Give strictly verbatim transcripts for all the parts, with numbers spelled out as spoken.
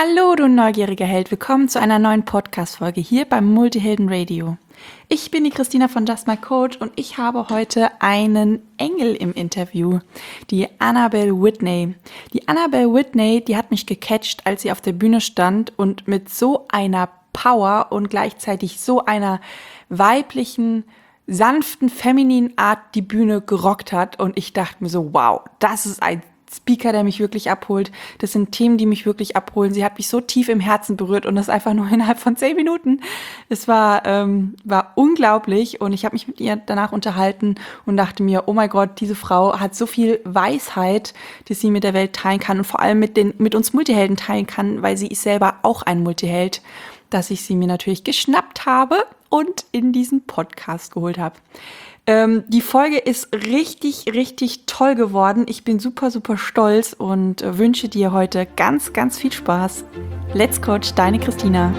Hallo, du neugieriger Held. Willkommen zu einer neuen Podcast-Folge hier beim Multihelden Radio. Ich bin die Christina von Just My Coach und ich habe heute einen Engel im Interview, die Annabelle Whitney. Die Annabelle Whitney, die hat mich gecatcht, als sie auf der Bühne stand und mit so einer Power und gleichzeitig so einer weiblichen, sanften, femininen Art die Bühne gerockt hat. Und ich dachte mir so, wow, das ist ein Speaker, der mich wirklich abholt. Das sind Themen, die mich wirklich abholen. Sie hat mich so tief im Herzen berührt und das einfach nur innerhalb von zehn Minuten. Es war ähm, war unglaublich und ich habe mich mit ihr danach unterhalten und dachte mir, oh mein Gott, diese Frau hat so viel Weisheit, die sie mit der Welt teilen kann und vor allem mit den mit uns Multihelden teilen kann, weil sie ist selber auch ein Multiheld, dass ich sie mir natürlich geschnappt habe und in diesen Podcast geholt habe. Ähm, die Folge ist richtig, richtig toll geworden. Ich bin super, super stolz und äh, wünsche dir heute ganz, ganz viel Spaß. Let's Coach, deine Christina.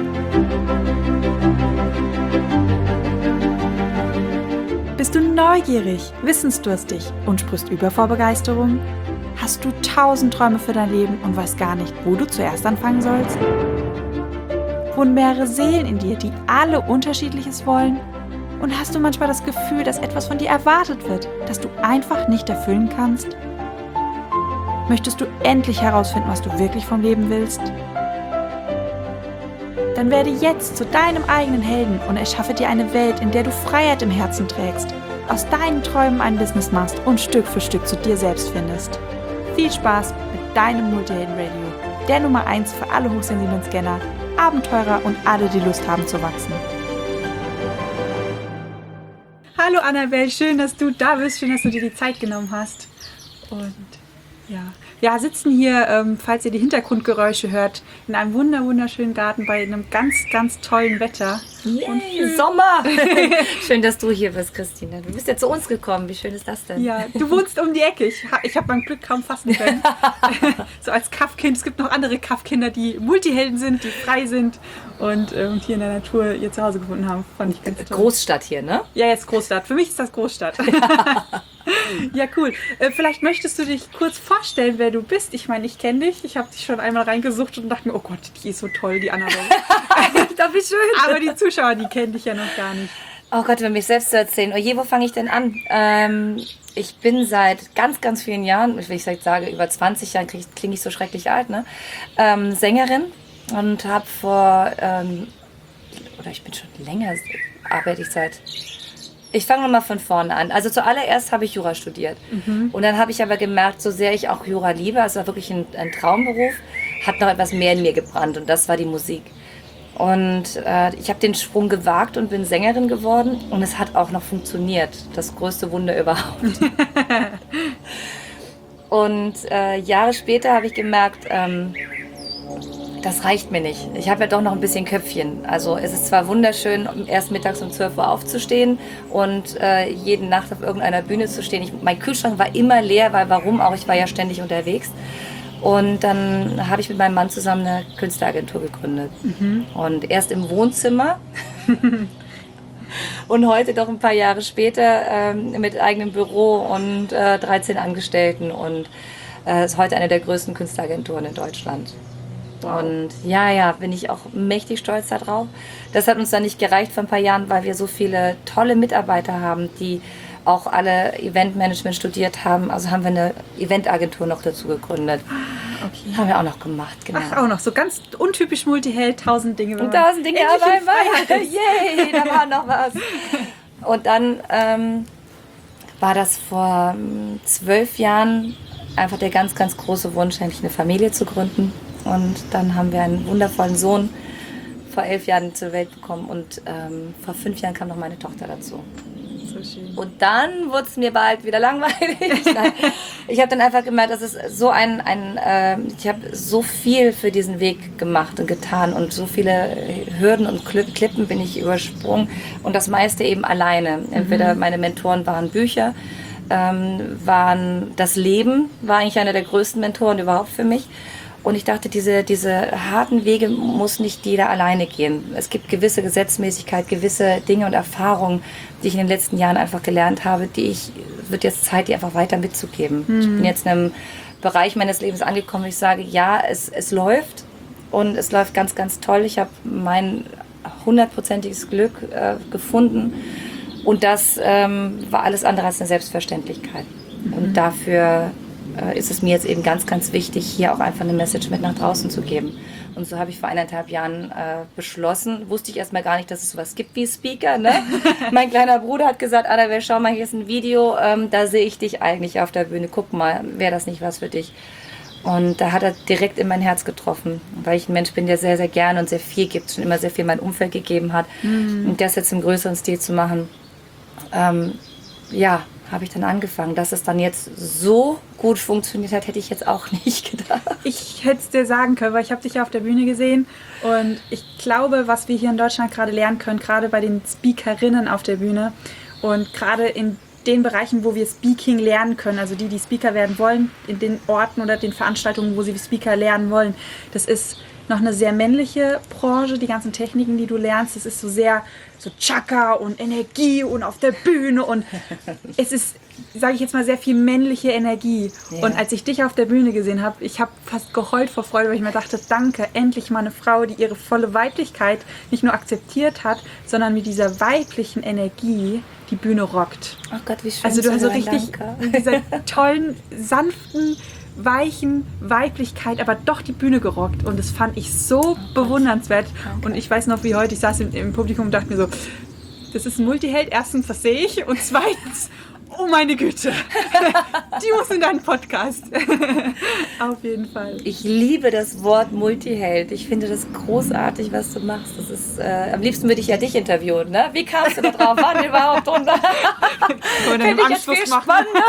Bist du neugierig, wissensdurstig und sprichst über vor Begeisterung? Hast du tausend Träume für dein Leben und weißt gar nicht, wo du zuerst anfangen sollst? Wohnen mehrere Seelen in dir, die alle Unterschiedliches wollen? Und hast du manchmal das Gefühl, dass etwas von dir erwartet wird, das du einfach nicht erfüllen kannst? Möchtest du endlich herausfinden, was du wirklich vom Leben willst? Dann werde jetzt zu deinem eigenen Helden und erschaffe dir eine Welt, in der du Freiheit im Herzen trägst, aus deinen Träumen ein Business machst und Stück für Stück zu dir selbst findest. Viel Spaß mit deinem Multihelden Radio, der Nummer eins für alle hochsensiblen Scanner, Abenteurer und alle, die Lust haben zu wachsen. Hallo Annabelle, schön, dass du da bist, schön, dass du dir die Zeit genommen hast. Und ja, wir sitzen hier, ähm, falls ihr die Hintergrundgeräusche hört, in einem wunder wunderschönen Garten bei einem ganz, ganz tollen Wetter. Yay, und Sommer! Schön, dass du hier bist, Christina. Du bist ja zu uns gekommen. Wie schön ist das denn? Ja, du wohnst um die Ecke. Ich, ich habe mein Glück kaum fassen können. So als Kaffkind. Es gibt noch andere Kaffkinder, die Multihelden sind, die frei sind und ähm, hier in der Natur ihr Zuhause gefunden haben. Fand ich ganz toll. Großstadt hier, ne? Ja, jetzt Großstadt. Für mich ist das Großstadt. Ja, cool. Äh, vielleicht möchtest du dich kurz vorstellen, wer du bist. Ich meine, ich kenne dich. Ich habe dich schon einmal reingesucht und dachte mir, oh Gott, die ist so toll, die Annabelle. Doch, wie schön. Aber die Zuschauer, die kennen dich ja noch gar nicht. Oh Gott, wenn mich selbst zu erzählen. Oh je, wo fange ich denn an? Ähm, ich bin seit ganz, ganz vielen Jahren, wenn ich sage über zwanzig Jahren, klinge ich so schrecklich alt, ne? Ähm, Sängerin und habe vor, ähm, oder ich bin schon länger, arbeite ich seit... Ich fange nochmal von vorne an. Also zuallererst habe ich Jura studiert. Mhm. Und dann habe ich aber gemerkt, so sehr ich auch Jura liebe, also war wirklich ein, ein Traumberuf, hat noch etwas mehr in mir gebrannt und das war die Musik. Und äh, ich habe den Sprung gewagt und bin Sängerin geworden und es hat auch noch funktioniert. Das größte Wunder überhaupt. Und äh, Jahre später habe ich gemerkt, ähm, das reicht mir nicht. Ich habe ja doch noch ein bisschen Köpfchen. Also es ist zwar wunderschön, erst mittags um zwölf Uhr aufzustehen und äh, jede Nacht auf irgendeiner Bühne zu stehen. Ich, mein Kühlschrank war immer leer, weil warum auch? Ich war ja ständig unterwegs. Und dann habe ich mit meinem Mann zusammen eine Künstleragentur gegründet. Mhm. Und erst im Wohnzimmer und heute doch ein paar Jahre später ähm, mit eigenem Büro und äh, dreizehn Angestellten und äh, ist heute eine der größten Künstleragenturen in Deutschland. Wow. Und ja, ja, bin ich auch mächtig stolz darauf. Das hat uns dann nicht gereicht vor ein paar Jahren, weil wir so viele tolle Mitarbeiter haben, die auch alle Eventmanagement studiert haben. Also haben wir eine Eventagentur noch dazu gegründet. Okay. Haben wir auch noch gemacht, genau. Ach, auch noch. So ganz untypisch Multiheld, tausend Dinge. Und tausend Dinge auf einmal. Yay, da war noch was. Und dann ähm, war das vor ähm, zwölf Jahren einfach der ganz, ganz große Wunsch, endlich eine Familie zu gründen. Und dann haben wir einen wundervollen Sohn vor elf Jahren zur Welt bekommen und ähm, vor fünf Jahren kam noch meine Tochter dazu. So schön. Und dann wurde es mir bald wieder langweilig. Ich habe dann einfach gemerkt, das ist so ein, ein äh, ich habe so viel für diesen Weg gemacht und getan und so viele Hürden und Klippen bin ich übersprungen und das meiste eben alleine. Entweder meine Mentoren waren Bücher, ähm, waren das Leben, war eigentlich einer der größten Mentoren überhaupt für mich. Und ich dachte, diese, diese harten Wege muss nicht jeder alleine gehen. Es gibt gewisse Gesetzmäßigkeit, gewisse Dinge und Erfahrungen, die ich in den letzten Jahren einfach gelernt habe, die ich, wird jetzt Zeit, die einfach weiter mitzugeben. Mhm. Ich bin jetzt in einem Bereich meines Lebens angekommen, wo ich sage, ja, es, es läuft, und es läuft ganz, ganz toll. Ich habe mein hundertprozentiges Glück äh, gefunden und das ähm, war alles andere als eine Selbstverständlichkeit. Mhm. Und dafür äh, ist es mir jetzt eben ganz, ganz wichtig, hier auch einfach eine Message mit nach draußen zu geben. Und so habe ich vor eineinhalb Jahren äh, beschlossen, wusste ich erstmal gar nicht, dass es sowas gibt wie Speaker. Ne? Mein kleiner Bruder hat gesagt, Annabelle, schau mal, hier ist ein Video, ähm, da sehe ich dich eigentlich auf der Bühne. Guck mal, wäre das nicht was für dich? Und da hat er direkt in mein Herz getroffen, weil ich ein Mensch bin, der sehr, sehr gerne und sehr viel gibt, schon immer sehr viel mein Umfeld gegeben hat. Mhm. Und das jetzt im größeren Stil zu machen, ähm, ja, habe ich dann angefangen. Dass es dann jetzt so gut funktioniert hat, hätte ich jetzt auch nicht gedacht. Ich hätte es dir sagen können, weil ich habe dich ja auf der Bühne gesehen und ich glaube, was wir hier in Deutschland gerade lernen können, gerade bei den Speakerinnen auf der Bühne und gerade in den Bereichen, wo wir Speaking lernen können, also die, die Speaker werden wollen, in den Orten oder den Veranstaltungen, wo sie Speaker lernen wollen, das ist noch eine sehr männliche Branche, die ganzen Techniken, die du lernst, das ist so sehr so Chaka und Energie und auf der Bühne und es ist, sage ich jetzt mal, sehr viel männliche Energie. Ja. Und als ich dich auf der Bühne gesehen habe, ich habe fast geheult vor Freude, weil ich mir dachte, danke, endlich mal eine Frau, die ihre volle Weiblichkeit nicht nur akzeptiert hat, sondern mit dieser weiblichen Energie die Bühne rockt. Oh Gott, wie schön. Also du hast so richtig danke. Mit dieser tollen, sanften, weichen Weiblichkeit, aber doch die Bühne gerockt. Und das fand ich so oh bewundernswert. Danke. Und ich weiß noch wie heute, ich saß im, im Publikum und dachte mir so, das ist ein Multiheld. Erstens, das sehe ich. Und zweitens, oh meine Güte, die muss in deinen Podcast. Auf jeden Fall. Ich liebe das Wort Multiheld. Ich finde das großartig, was du machst. Das ist, äh, am liebsten würde ich ja dich interviewen. Ne? Wie kamst du da drauf? Waren wir überhaupt drunter? Finde ich jetzt viel spannender.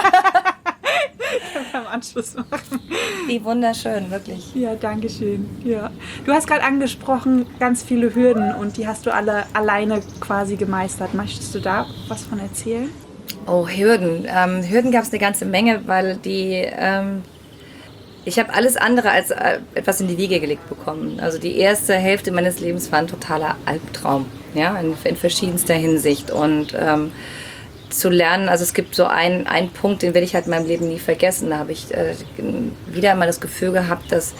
Am Anschluss machen. Wie wunderschön, wirklich. Ja, danke schön. Ja. Du hast gerade angesprochen, ganz viele Hürden und die hast du alle alleine quasi gemeistert. Möchtest du da was von erzählen? Oh, Hürden. Ähm, Hürden gab es eine ganze Menge, weil die... Ähm, ich habe alles andere als äh, etwas in die Wiege gelegt bekommen. Also die erste Hälfte meines Lebens war ein totaler Albtraum, ja, in, in verschiedenster Hinsicht. Und ähm, zu lernen, also es gibt so einen, einen Punkt, den werde ich halt in meinem Leben nie vergessen. Da habe ich äh, wieder einmal das Gefühl gehabt, dass,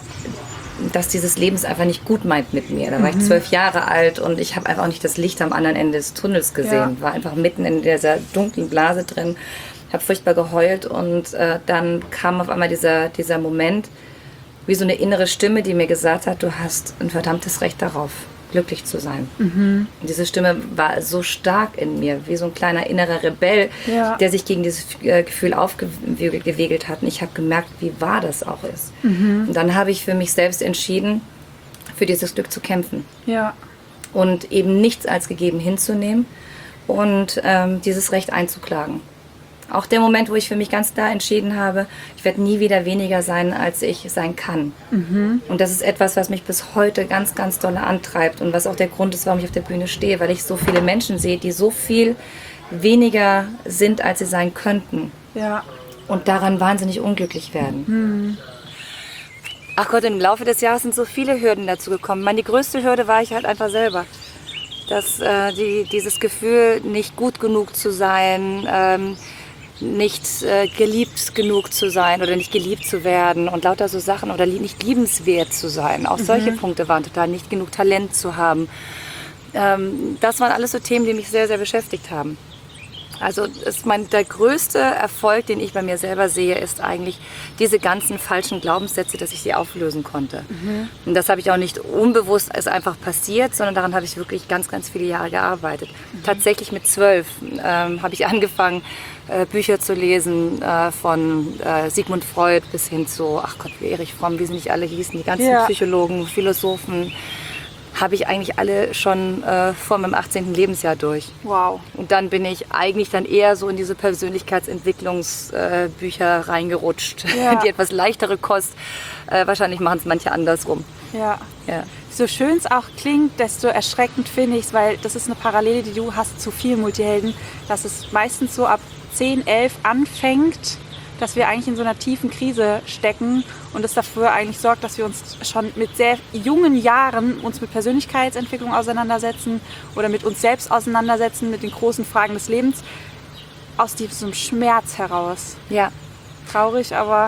dass dieses Leben es einfach nicht gut meint mit mir. Da war mhm. ich zwölf Jahre alt und ich habe einfach auch nicht das Licht am anderen Ende des Tunnels gesehen. Ja. War einfach mitten in dieser dunklen Blase drin, habe furchtbar geheult und äh, dann kam auf einmal dieser, dieser Moment, wie so eine innere Stimme, die mir gesagt hat, du hast ein verdammtes Recht darauf, glücklich zu sein. Mhm. Und diese Stimme war so stark in mir, wie so ein kleiner innerer Rebell, ja. der sich gegen dieses äh, Gefühl aufgewegelt hat. Und ich habe gemerkt, wie wahr das auch ist. Mhm. Und dann habe ich für mich selbst entschieden, für dieses Glück zu kämpfen. Ja. Und eben nichts als gegeben hinzunehmen und ähm, dieses Recht einzuklagen. Auch der Moment, wo ich für mich ganz klar entschieden habe, ich werde nie wieder weniger sein, als ich sein kann. Mhm. Und das ist etwas, was mich bis heute ganz, ganz doll antreibt und was auch der Grund ist, warum ich auf der Bühne stehe, weil ich so viele Menschen sehe, die so viel weniger sind, als sie sein könnten. Ja. Und daran wahnsinnig unglücklich werden. Mhm. Ach Gott, im Laufe des Jahres sind so viele Hürden dazu gekommen. Ich meine, die größte Hürde war ich halt einfach selber. Dass äh, die, dieses Gefühl, nicht gut genug zu sein, ähm, nicht äh, geliebt genug zu sein oder nicht geliebt zu werden und lauter so Sachen oder li- nicht liebenswert zu sein. Auch mhm. solche Punkte waren total, nicht genug Talent zu haben. Ähm, das waren alles so Themen, die mich sehr, sehr beschäftigt haben. Also ist mein, der größte Erfolg, den ich bei mir selber sehe, ist eigentlich diese ganzen falschen Glaubenssätze, dass ich sie auflösen konnte. Mhm. Und das habe ich auch nicht unbewusst, ist einfach passiert, sondern daran habe ich wirklich ganz, ganz viele Jahre gearbeitet. Mhm. Tatsächlich mit zwölf ähm, habe ich angefangen, äh, Bücher zu lesen, äh, von äh, Sigmund Freud bis hin zu, ach Gott, wie Erich Fromm, wie sie nicht alle hießen, die ganzen ja. Psychologen, Philosophen, habe ich eigentlich alle schon äh, vor meinem achtzehnten Lebensjahr durch. Wow. Und dann bin ich eigentlich dann eher so in diese Persönlichkeitsentwicklungsbücher äh, reingerutscht, ja. die etwas leichtere Kost. Äh, wahrscheinlich machen es manche andersrum. Ja. ja. So schön es auch klingt, desto erschreckend finde ich es, weil das ist eine Parallele, die du hast zu vielen Multihelden, dass es meistens so ab zehn, elf anfängt, dass wir eigentlich in so einer tiefen Krise stecken und das dafür eigentlich sorgt, dass wir uns schon mit sehr jungen Jahren uns mit Persönlichkeitsentwicklung auseinandersetzen oder mit uns selbst auseinandersetzen, mit den großen Fragen des Lebens, aus diesem Schmerz heraus. Ja. Traurig, aber...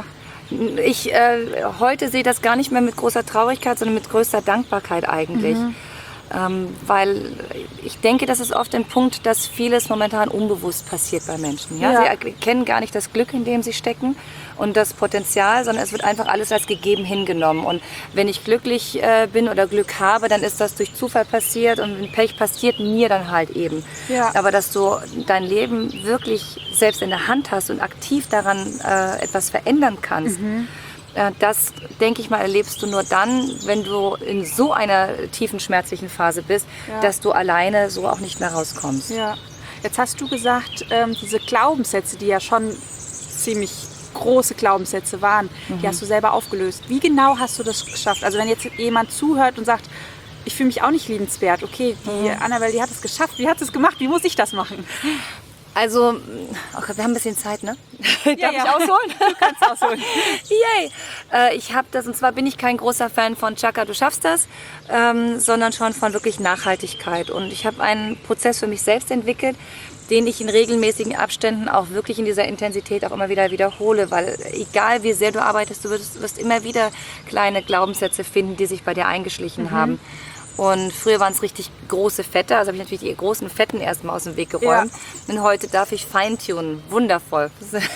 Ich äh, heute sehe das gar nicht mehr mit großer Traurigkeit, sondern mit größter Dankbarkeit eigentlich. Mhm. Ähm, weil ich denke, das ist oft ein Punkt, dass vieles momentan unbewusst passiert bei Menschen. Ja? Ja. Sie erkennen gar nicht das Glück, in dem sie stecken und das Potenzial, sondern es wird einfach alles als gegeben hingenommen. Und wenn ich glücklich äh, bin oder Glück habe, dann ist das durch Zufall passiert und wenn Pech passiert, mir dann halt eben. Ja. Aber dass du dein Leben wirklich selbst in der Hand hast und aktiv daran äh, etwas verändern kannst, mhm. Das, denke ich mal, erlebst du nur dann, wenn du in so einer tiefen, schmerzlichen Phase bist, ja. dass du alleine so auch nicht mehr rauskommst. Ja. Jetzt hast du gesagt, ähm, diese Glaubenssätze, die ja schon ziemlich große Glaubenssätze waren, mhm. die hast du selber aufgelöst. Wie genau hast du das geschafft? Also wenn jetzt jemand zuhört und sagt, ich fühle mich auch nicht liebenswert, okay, die mhm. Annabelle, die hat es geschafft, wie hat sie es gemacht, wie muss ich das machen? Also, okay, wir haben ein bisschen Zeit, ne? Darf ja, ja. ich ausholen? Du kannst ausholen. Yay! Äh, ich habe das, und zwar bin ich kein großer Fan von Chaka, du schaffst das, ähm, sondern schon von wirklich Nachhaltigkeit. Und ich habe einen Prozess für mich selbst entwickelt, den ich in regelmäßigen Abständen auch wirklich in dieser Intensität auch immer wieder wiederhole, weil egal wie sehr du arbeitest, du wirst, wirst immer wieder kleine Glaubenssätze finden, die sich bei dir eingeschlichen mhm. haben. Und früher waren es richtig große Fette, also habe ich natürlich die großen Fetten erstmal aus dem Weg geräumt. Ja. Und heute darf ich feintunen, wundervoll.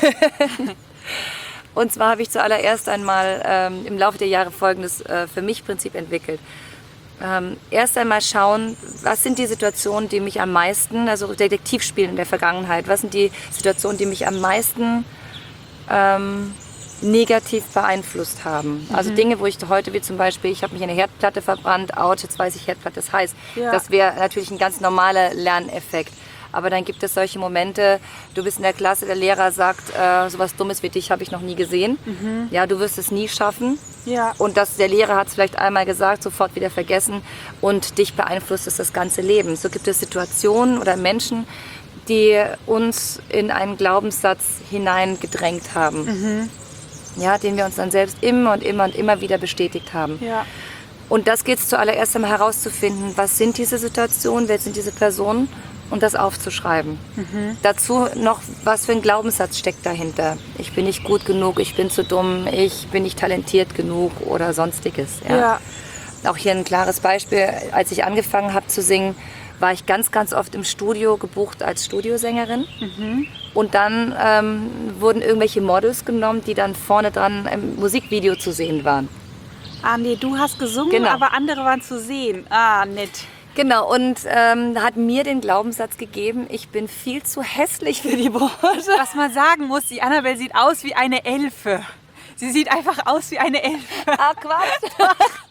Und zwar habe ich zuallererst einmal ähm, im Laufe der Jahre folgendes äh, für mich Prinzip entwickelt. Ähm, erst einmal schauen, was sind die Situationen, die mich am meisten, also Detektivspielen in der Vergangenheit, was sind die Situationen, die mich am meisten ähm, negativ beeinflusst haben. Also mhm. Dinge, wo ich heute, wie zum Beispiel, ich habe mich eine Herdplatte verbrannt, out, jetzt weiß ich, Herdplatte ist heiß. Ja. Das wäre natürlich ein ganz normaler Lerneffekt. Aber dann gibt es solche Momente, du bist in der Klasse, der Lehrer sagt, äh, sowas Dummes wie dich habe ich noch nie gesehen. Mhm. Ja, du wirst es nie schaffen. Ja. Und das, der Lehrer hat es vielleicht einmal gesagt, sofort wieder vergessen und dich beeinflusst es das ganze Leben. So gibt es Situationen oder Menschen, die uns in einen Glaubenssatz hineingedrängt haben. Mhm. Ja, den wir uns dann selbst immer und immer und immer wieder bestätigt haben. Ja. Und das geht es zuallererst einmal herauszufinden, was sind diese Situationen, wer sind diese Personen und das aufzuschreiben. Mhm. Dazu noch, was für ein Glaubenssatz steckt dahinter. Ich bin nicht gut genug, ich bin zu dumm, ich bin nicht talentiert genug oder sonstiges. Ja. Ja. Auch hier ein klares Beispiel, als ich angefangen habe zu singen, war ich ganz, ganz oft im Studio gebucht als Studiosängerin. Mhm. Und dann ähm, wurden irgendwelche Models genommen, die dann vorne dran im Musikvideo zu sehen waren. Ah nee, du hast gesungen, genau. aber andere waren zu sehen. Ah, nett. Genau, und ähm, hat mir den Glaubenssatz gegeben, ich bin viel zu hässlich für die Branche. Was man sagen muss, die Annabelle sieht aus wie eine Elfe. Sie sieht einfach aus wie eine Elfe. Ah, Quatsch.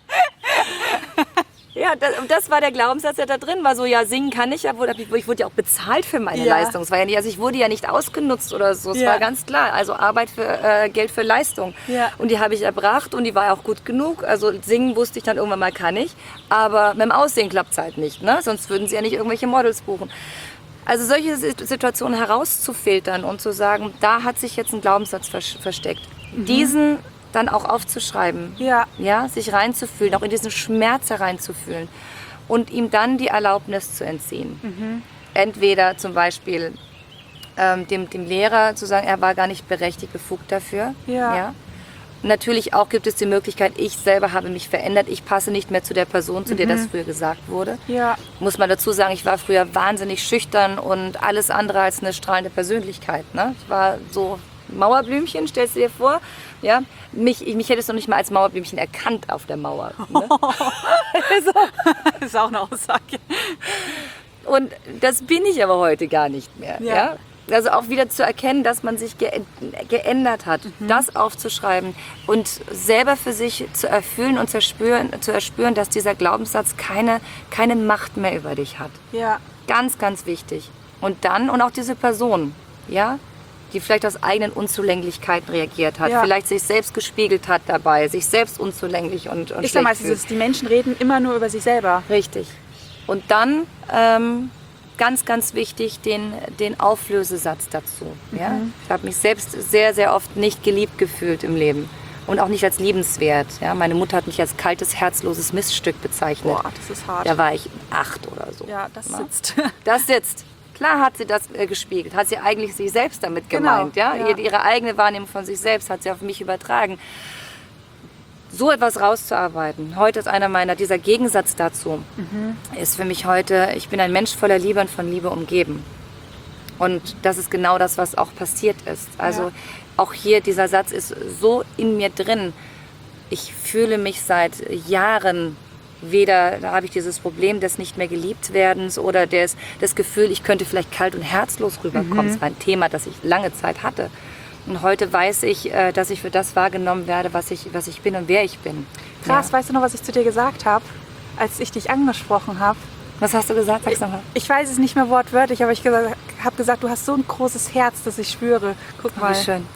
Ja, das, das war der Glaubenssatz, der da drin war. So, ja, singen kann ich, ja, ich wurde ja auch bezahlt für meine ja. Leistung. Es war ja nicht, also ich wurde ja nicht ausgenutzt oder so, es ja. war ganz klar. Also Arbeit für äh, Geld für Leistung. Ja. Und die habe ich erbracht und die war auch gut genug. Also singen wusste ich dann irgendwann mal, kann ich. Aber mit dem Aussehen klappt es halt nicht, ne? Sonst würden sie ja nicht irgendwelche Models buchen. Also solche Situationen herauszufiltern und zu sagen, da hat sich jetzt ein Glaubenssatz versteckt. Mhm. Diesen dann auch aufzuschreiben, ja. Ja, sich reinzufühlen, auch in diesen Schmerz hereinzufühlen und ihm dann die Erlaubnis zu entziehen. Mhm. Entweder zum Beispiel ähm, dem, dem Lehrer zu sagen, er war gar nicht berechtigt, befugt dafür. Ja. Ja. Natürlich auch gibt es die Möglichkeit, ich selber habe mich verändert, ich passe nicht mehr zu der Person, zu der mhm. das früher gesagt wurde. Ja. Muss man dazu sagen, ich war früher wahnsinnig schüchtern und alles andere als eine strahlende Persönlichkeit. Ne? Ich war so Mauerblümchen, stellst du dir vor? Ja, mich, mich hättest du noch nicht mal als Mauerblümchen erkannt auf der Mauer. Ne? so. Das ist auch eine Aussage. Und das bin ich aber heute gar nicht mehr. Ja. Ja? Also auch wieder zu erkennen, dass man sich ge geändert hat, mhm. das aufzuschreiben und selber für sich zu erfüllen und zu erspüren, zu erspüren, dass dieser Glaubenssatz keine, keine Macht mehr über dich hat. Ja. Ganz, ganz wichtig. Und dann, und auch diese Person, ja, die vielleicht aus eigenen Unzulänglichkeiten reagiert hat, ja. vielleicht sich selbst gespiegelt hat dabei, sich selbst unzulänglich und, und ich sag mal, ist, die Menschen reden immer nur über sich selber. Richtig. Und dann, ähm, ganz, ganz wichtig, den, den Auflösesatz dazu. Mhm. Ja? Ich habe mich selbst sehr, sehr oft nicht geliebt gefühlt im Leben und auch nicht als liebenswert. Ja? Meine Mutter hat mich als kaltes, herzloses Miststück bezeichnet. Boah, das ist hart. Da war ich acht oder so. Ja, das ja? sitzt. Das sitzt. Klar hat sie das äh, gespiegelt, hat sie eigentlich sich selbst damit Genau, gemeint. Ja? ja. Ihre, ihre eigene Wahrnehmung von sich selbst hat sie auf mich übertragen. So etwas rauszuarbeiten, heute ist einer meiner, dieser Gegensatz dazu, mhm. ist für mich heute, ich bin ein Mensch voller Liebe und von Liebe umgeben. Und das ist genau das, was auch passiert ist. Also ja. auch hier, dieser Satz ist so in mir drin. Ich fühle mich seit Jahren weder, da habe ich dieses Problem des nicht mehr geliebt werdens oder des, das Gefühl, ich könnte vielleicht kalt und herzlos rüberkommen. Mhm. Das war ein Thema, das ich lange Zeit hatte. Und heute weiß ich, dass ich für das wahrgenommen werde, was ich, was ich bin und wer ich bin. Krass, ja. Weißt du noch, was ich zu dir gesagt habe, als ich dich angesprochen habe? Was hast du gesagt? Sag's nochmal. Ich weiß es nicht mehr wortwörtlich, aber ich habe gesagt, du hast so ein großes Herz, dass ich schwöre. Guck mal. Oh, wie schön.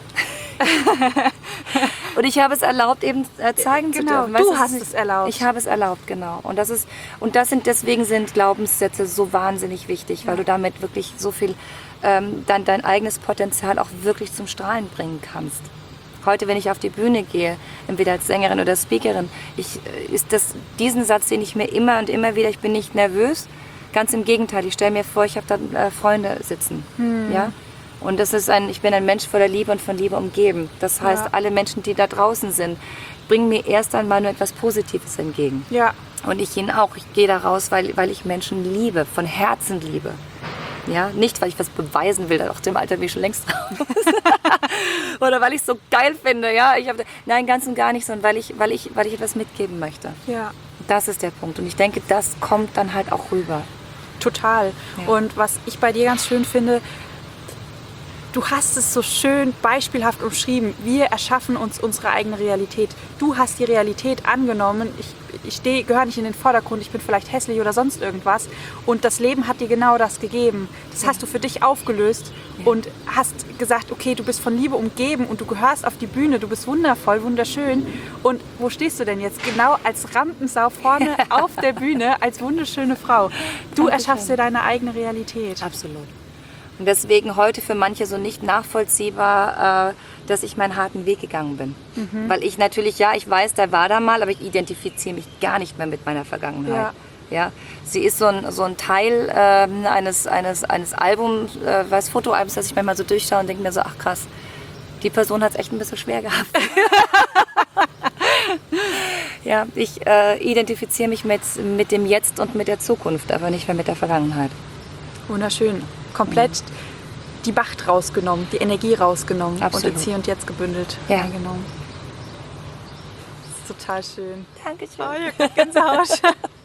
Und ich habe es erlaubt, eben zeigen genau, zu dürfen. Weißt, du hast es erlaubt. Ich habe es erlaubt, genau. Und das ist und das sind deswegen sind Glaubenssätze so wahnsinnig wichtig, weil ja. du damit wirklich so viel ähm, dann dein eigenes Potenzial auch wirklich zum Strahlen bringen kannst. Heute, wenn ich auf die Bühne gehe, entweder als Sängerin oder Speakerin, ich, ist das diesen Satz, den ich mir immer und immer wieder, ich bin nicht nervös. Ganz im Gegenteil, ich stelle mir vor, ich habe da äh, Freunde sitzen, hm. ja. Und das ist ein, ich bin ein Mensch voller Liebe und von Liebe umgeben. Das heißt, ja. alle Menschen, die da draußen sind, bringen mir erst einmal nur etwas Positives entgegen. Ja. Und ich ihnen auch. Ich gehe da raus, weil, weil ich Menschen liebe, von Herzen liebe. Ja, nicht, weil ich was beweisen will, auch dem Alter bin ich schon längst raus. Oder weil ich es so geil finde. Ja, ich hab, nein, ganz und gar nicht, sondern weil ich, weil, ich, weil ich etwas mitgeben möchte. Ja. Das ist der Punkt. Und ich denke, das kommt dann halt auch rüber. Total. Ja. Und was ich bei dir ganz schön finde, du hast es so schön beispielhaft umschrieben. Wir erschaffen uns unsere eigene Realität. Du hast die Realität angenommen. Ich, ich stehe, gehöre nicht in den Vordergrund. Ich bin vielleicht hässlich oder sonst irgendwas. Und das Leben hat dir genau das gegeben. Das ja. hast du für dich aufgelöst ja. und hast gesagt, okay, du bist von Liebe umgeben und du gehörst auf die Bühne. Du bist wundervoll, wunderschön. Und wo stehst du denn jetzt? Genau als Rampensau vorne auf der Bühne, als wunderschöne Frau. Du Dankeschön. Erschaffst dir deine eigene Realität. Absolut. Und deswegen heute für manche so nicht nachvollziehbar, äh, dass ich meinen harten Weg gegangen bin. Mhm. Weil ich natürlich, ja, ich weiß, da war da mal, aber ich identifiziere mich gar nicht mehr mit meiner Vergangenheit. Ja. Ja, sie ist so ein, so ein Teil äh, eines, eines, eines Albums, äh, was Fotoalbums, das ich manchmal so durchschaue und denke mir so, ach krass, die Person hat es echt ein bisschen schwer gehabt. Ja, ich äh, identifiziere mich mit, mit dem Jetzt und mit der Zukunft, aber nicht mehr mit der Vergangenheit. Wunderschön. Komplett mhm. die Macht rausgenommen, die Energie rausgenommen. Absolut. Und ins Hier und Jetzt gebündelt ja. eingenommen. Das ist total schön. Dankeschön. Oh, Gänsehaut.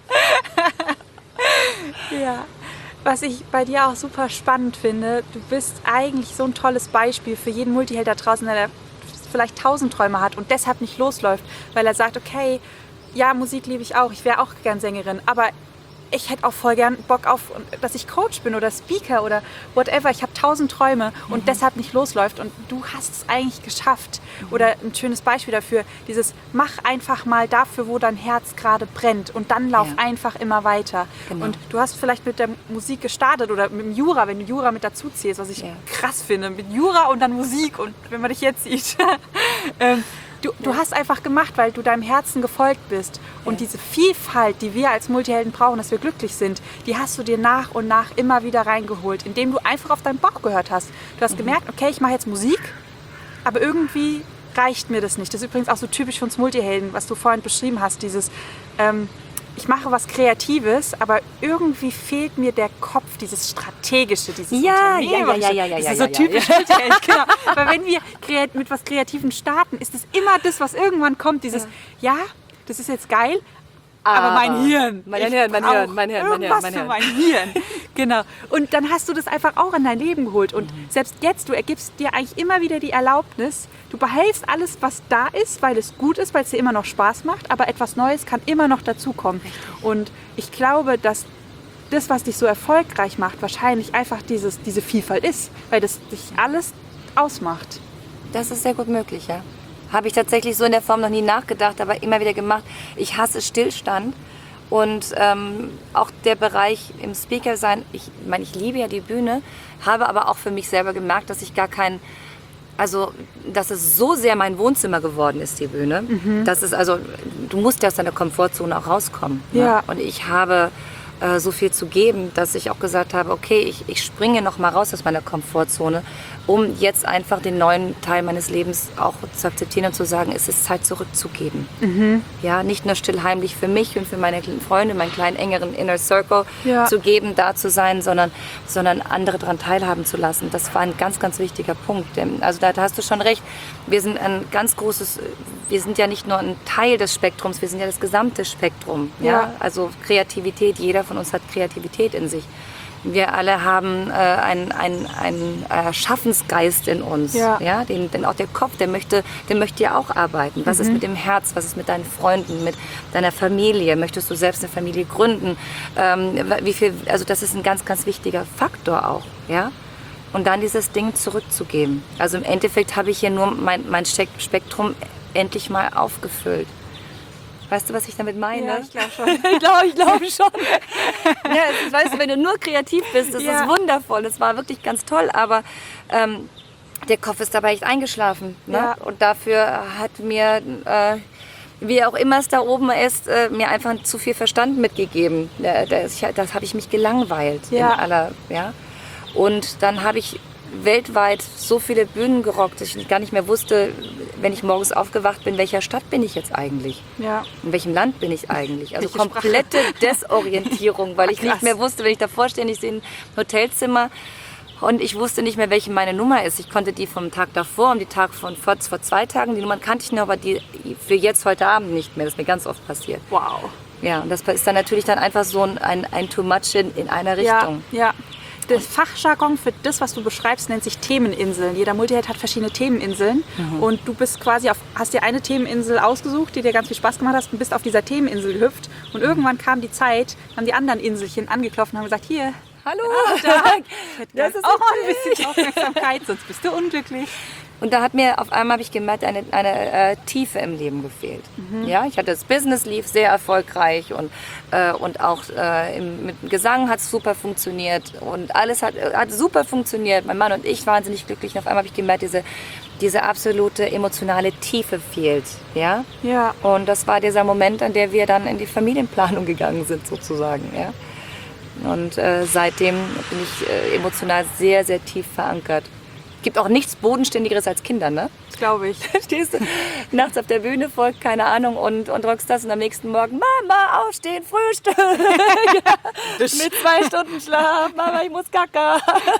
Ja. Was ich bei dir auch super spannend finde, du bist eigentlich so ein tolles Beispiel für jeden Multiheld da draußen, der vielleicht tausend Träume hat und deshalb nicht losläuft, weil er sagt, okay, ja, Musik liebe ich auch, ich wäre auch gern Sängerin, aber ich hätte auch voll gern Bock auf, dass ich Coach bin oder Speaker oder whatever. Ich habe tausend Träume und mhm. deshalb nicht losläuft. Und du hast es eigentlich geschafft. Mhm. Oder ein schönes Beispiel dafür, dieses mach einfach mal dafür, wo dein Herz gerade brennt und dann lauf ja. einfach immer weiter. Genau. Und du hast vielleicht mit der Musik gestartet oder mit dem Jura, wenn du Jura mit dazu ziehst, was ich ja. krass finde, mit Jura und dann Musik und wenn man dich jetzt sieht. ähm, Du, ja. du hast einfach gemacht, weil du deinem Herzen gefolgt bist. Und ja. diese Vielfalt, die wir als Multihelden brauchen, dass wir glücklich sind, die hast du dir nach und nach immer wieder reingeholt, indem du einfach auf deinen Bauch gehört hast. Du hast mhm. gemerkt, okay, ich mache jetzt Musik, aber irgendwie reicht mir das nicht. Das ist übrigens auch so typisch für uns Multihelden, was du vorhin beschrieben hast, dieses ähm, ich mache was Kreatives, aber irgendwie fehlt mir der Kopf, dieses Strategische, dieses ja, ja, ja, ja, ja, ja, das ist ja, so typisch ja, ja. Multiheld, genau. Aber wenn wir mit was Kreativem starten, ist es immer das, was irgendwann kommt, dieses, ja, ja das ist jetzt geil, aber, aber mein Hirn. Mein Hirn, mein Hirn, mein Hirn, mein Hirn, mein Hirn. Mein Hirn. Genau. Und dann hast du das einfach auch in dein Leben geholt. Und mhm. selbst jetzt, du ergibst dir eigentlich immer wieder die Erlaubnis, du behältst alles, was da ist, weil es gut ist, weil es dir immer noch Spaß macht, aber etwas Neues kann immer noch dazukommen. Und ich glaube, dass das, was dich so erfolgreich macht, wahrscheinlich einfach dieses, diese Vielfalt ist, weil das dich alles ausmacht. Das ist sehr gut möglich, ja. Habe ich tatsächlich so in der Form noch nie nachgedacht, aber immer wieder gemacht. Ich hasse Stillstand und ähm, auch der Bereich im Speaker-Sein, ich meine, ich liebe ja die Bühne, habe aber auch für mich selber gemerkt, dass ich gar kein, also, dass es so sehr mein Wohnzimmer geworden ist, die Bühne. Mhm. Das ist also, du musst ja aus deiner Komfortzone auch rauskommen. Ja. Ne? Und ich habe äh, so viel zu geben, dass ich auch gesagt habe, okay, ich, ich springe noch mal raus aus meiner Komfortzone, um jetzt einfach den neuen Teil meines Lebens auch zu akzeptieren und zu sagen, es ist Zeit zurückzugeben. Mhm. Ja, nicht nur still heimlich für mich und für meine Freunde, meinen kleinen engeren Inner Circle ja. zu geben, da zu sein, sondern, sondern andere daran teilhaben zu lassen. Das war ein ganz, ganz wichtiger Punkt. Also da, da hast du schon recht. Wir sind ein ganz großes, wir sind ja nicht nur ein Teil des Spektrums, wir sind ja das gesamte Spektrum. Ja? Ja. Also Kreativität, jeder von uns hat Kreativität in sich. Wir alle haben äh, einen ein, äh, Schaffensgeist in uns. Ja. Ja? Den, denn auch der Kopf, der möchte, der möchte ja auch arbeiten. Was mhm. ist mit dem Herz? Was ist mit deinen Freunden? Mit deiner Familie? Möchtest du selbst eine Familie gründen? Ähm, wie viel, also das ist ein ganz, ganz wichtiger Faktor auch. Ja? Und dann dieses Ding zurückzugeben. Also im Endeffekt habe ich hier nur mein, mein Spektrum endlich mal aufgefüllt. Weißt du, was ich damit meine? Ja, ich glaube schon. ich glaube ich glaub schon. Ja, es ist, weißt du, wenn du nur kreativ bist, das ja. ist wundervoll. Das war wirklich ganz toll, aber ähm, der Kopf ist dabei echt eingeschlafen. Ne? Ja. Und dafür hat mir, äh, wie auch immer es da oben ist, äh, mir einfach zu viel Verstand mitgegeben. Äh, das das habe ich mich gelangweilt. Ja. In aller, ja? Und dann habe ich weltweit so viele Bühnen gerockt, dass ich gar nicht mehr wusste, wenn ich morgens aufgewacht bin, in welcher Stadt bin ich jetzt eigentlich? Ja. In welchem Land bin ich eigentlich? Also welche komplette Sprache? Desorientierung, weil ich nicht mehr wusste, wenn ich davor stehe, ich sehe ein Hotelzimmer und ich wusste nicht mehr, welche meine Nummer ist. Ich konnte die vom Tag davor und die Tag von vor, vor zwei Tagen, die Nummern kannte ich noch, aber die für jetzt heute Abend nicht mehr. Das ist mir ganz oft passiert. Wow. Ja, und das ist dann natürlich dann einfach so ein, ein, ein Too Much in, in einer Richtung. Ja, ja. Das Fachjargon für das, was du beschreibst, nennt sich Themeninseln. Jeder Multiheld hat verschiedene Themeninseln. Mhm. Und du bist quasi auf, hast dir eine Themeninsel ausgesucht, die dir ganz viel Spaß gemacht hat und bist auf dieser Themeninsel gehüpft. Und irgendwann kam die Zeit, haben die anderen Inselchen angeklopft und haben gesagt, hier, hallo, da, das ist auch mal ein bisschen Aufmerksamkeit, sonst bist du unglücklich. Und da hat mir auf einmal, habe ich gemerkt, eine, eine äh, Tiefe im Leben gefehlt. Mhm. Ja, ich hatte das Business, lief sehr erfolgreich und, äh, und auch äh, im, mit dem Gesang hat es super funktioniert und alles hat, hat super funktioniert. Mein Mann und ich wahnsinnig glücklich und auf einmal habe ich gemerkt, diese, diese absolute emotionale Tiefe fehlt. Ja? Ja. Und das war dieser Moment, an dem wir dann in die Familienplanung gegangen sind sozusagen. Ja? Und äh, seitdem bin ich äh, emotional sehr, sehr tief verankert. Es gibt auch nichts Bodenständigeres als Kinder, ne? Glaube ich. Stehst du nachts auf der Bühne, folgt, keine Ahnung, und, und rockst das und am nächsten Morgen, Mama, aufstehen, Frühstück. Ja, mit zwei Stunden Schlaf, Mama, ich muss kacken.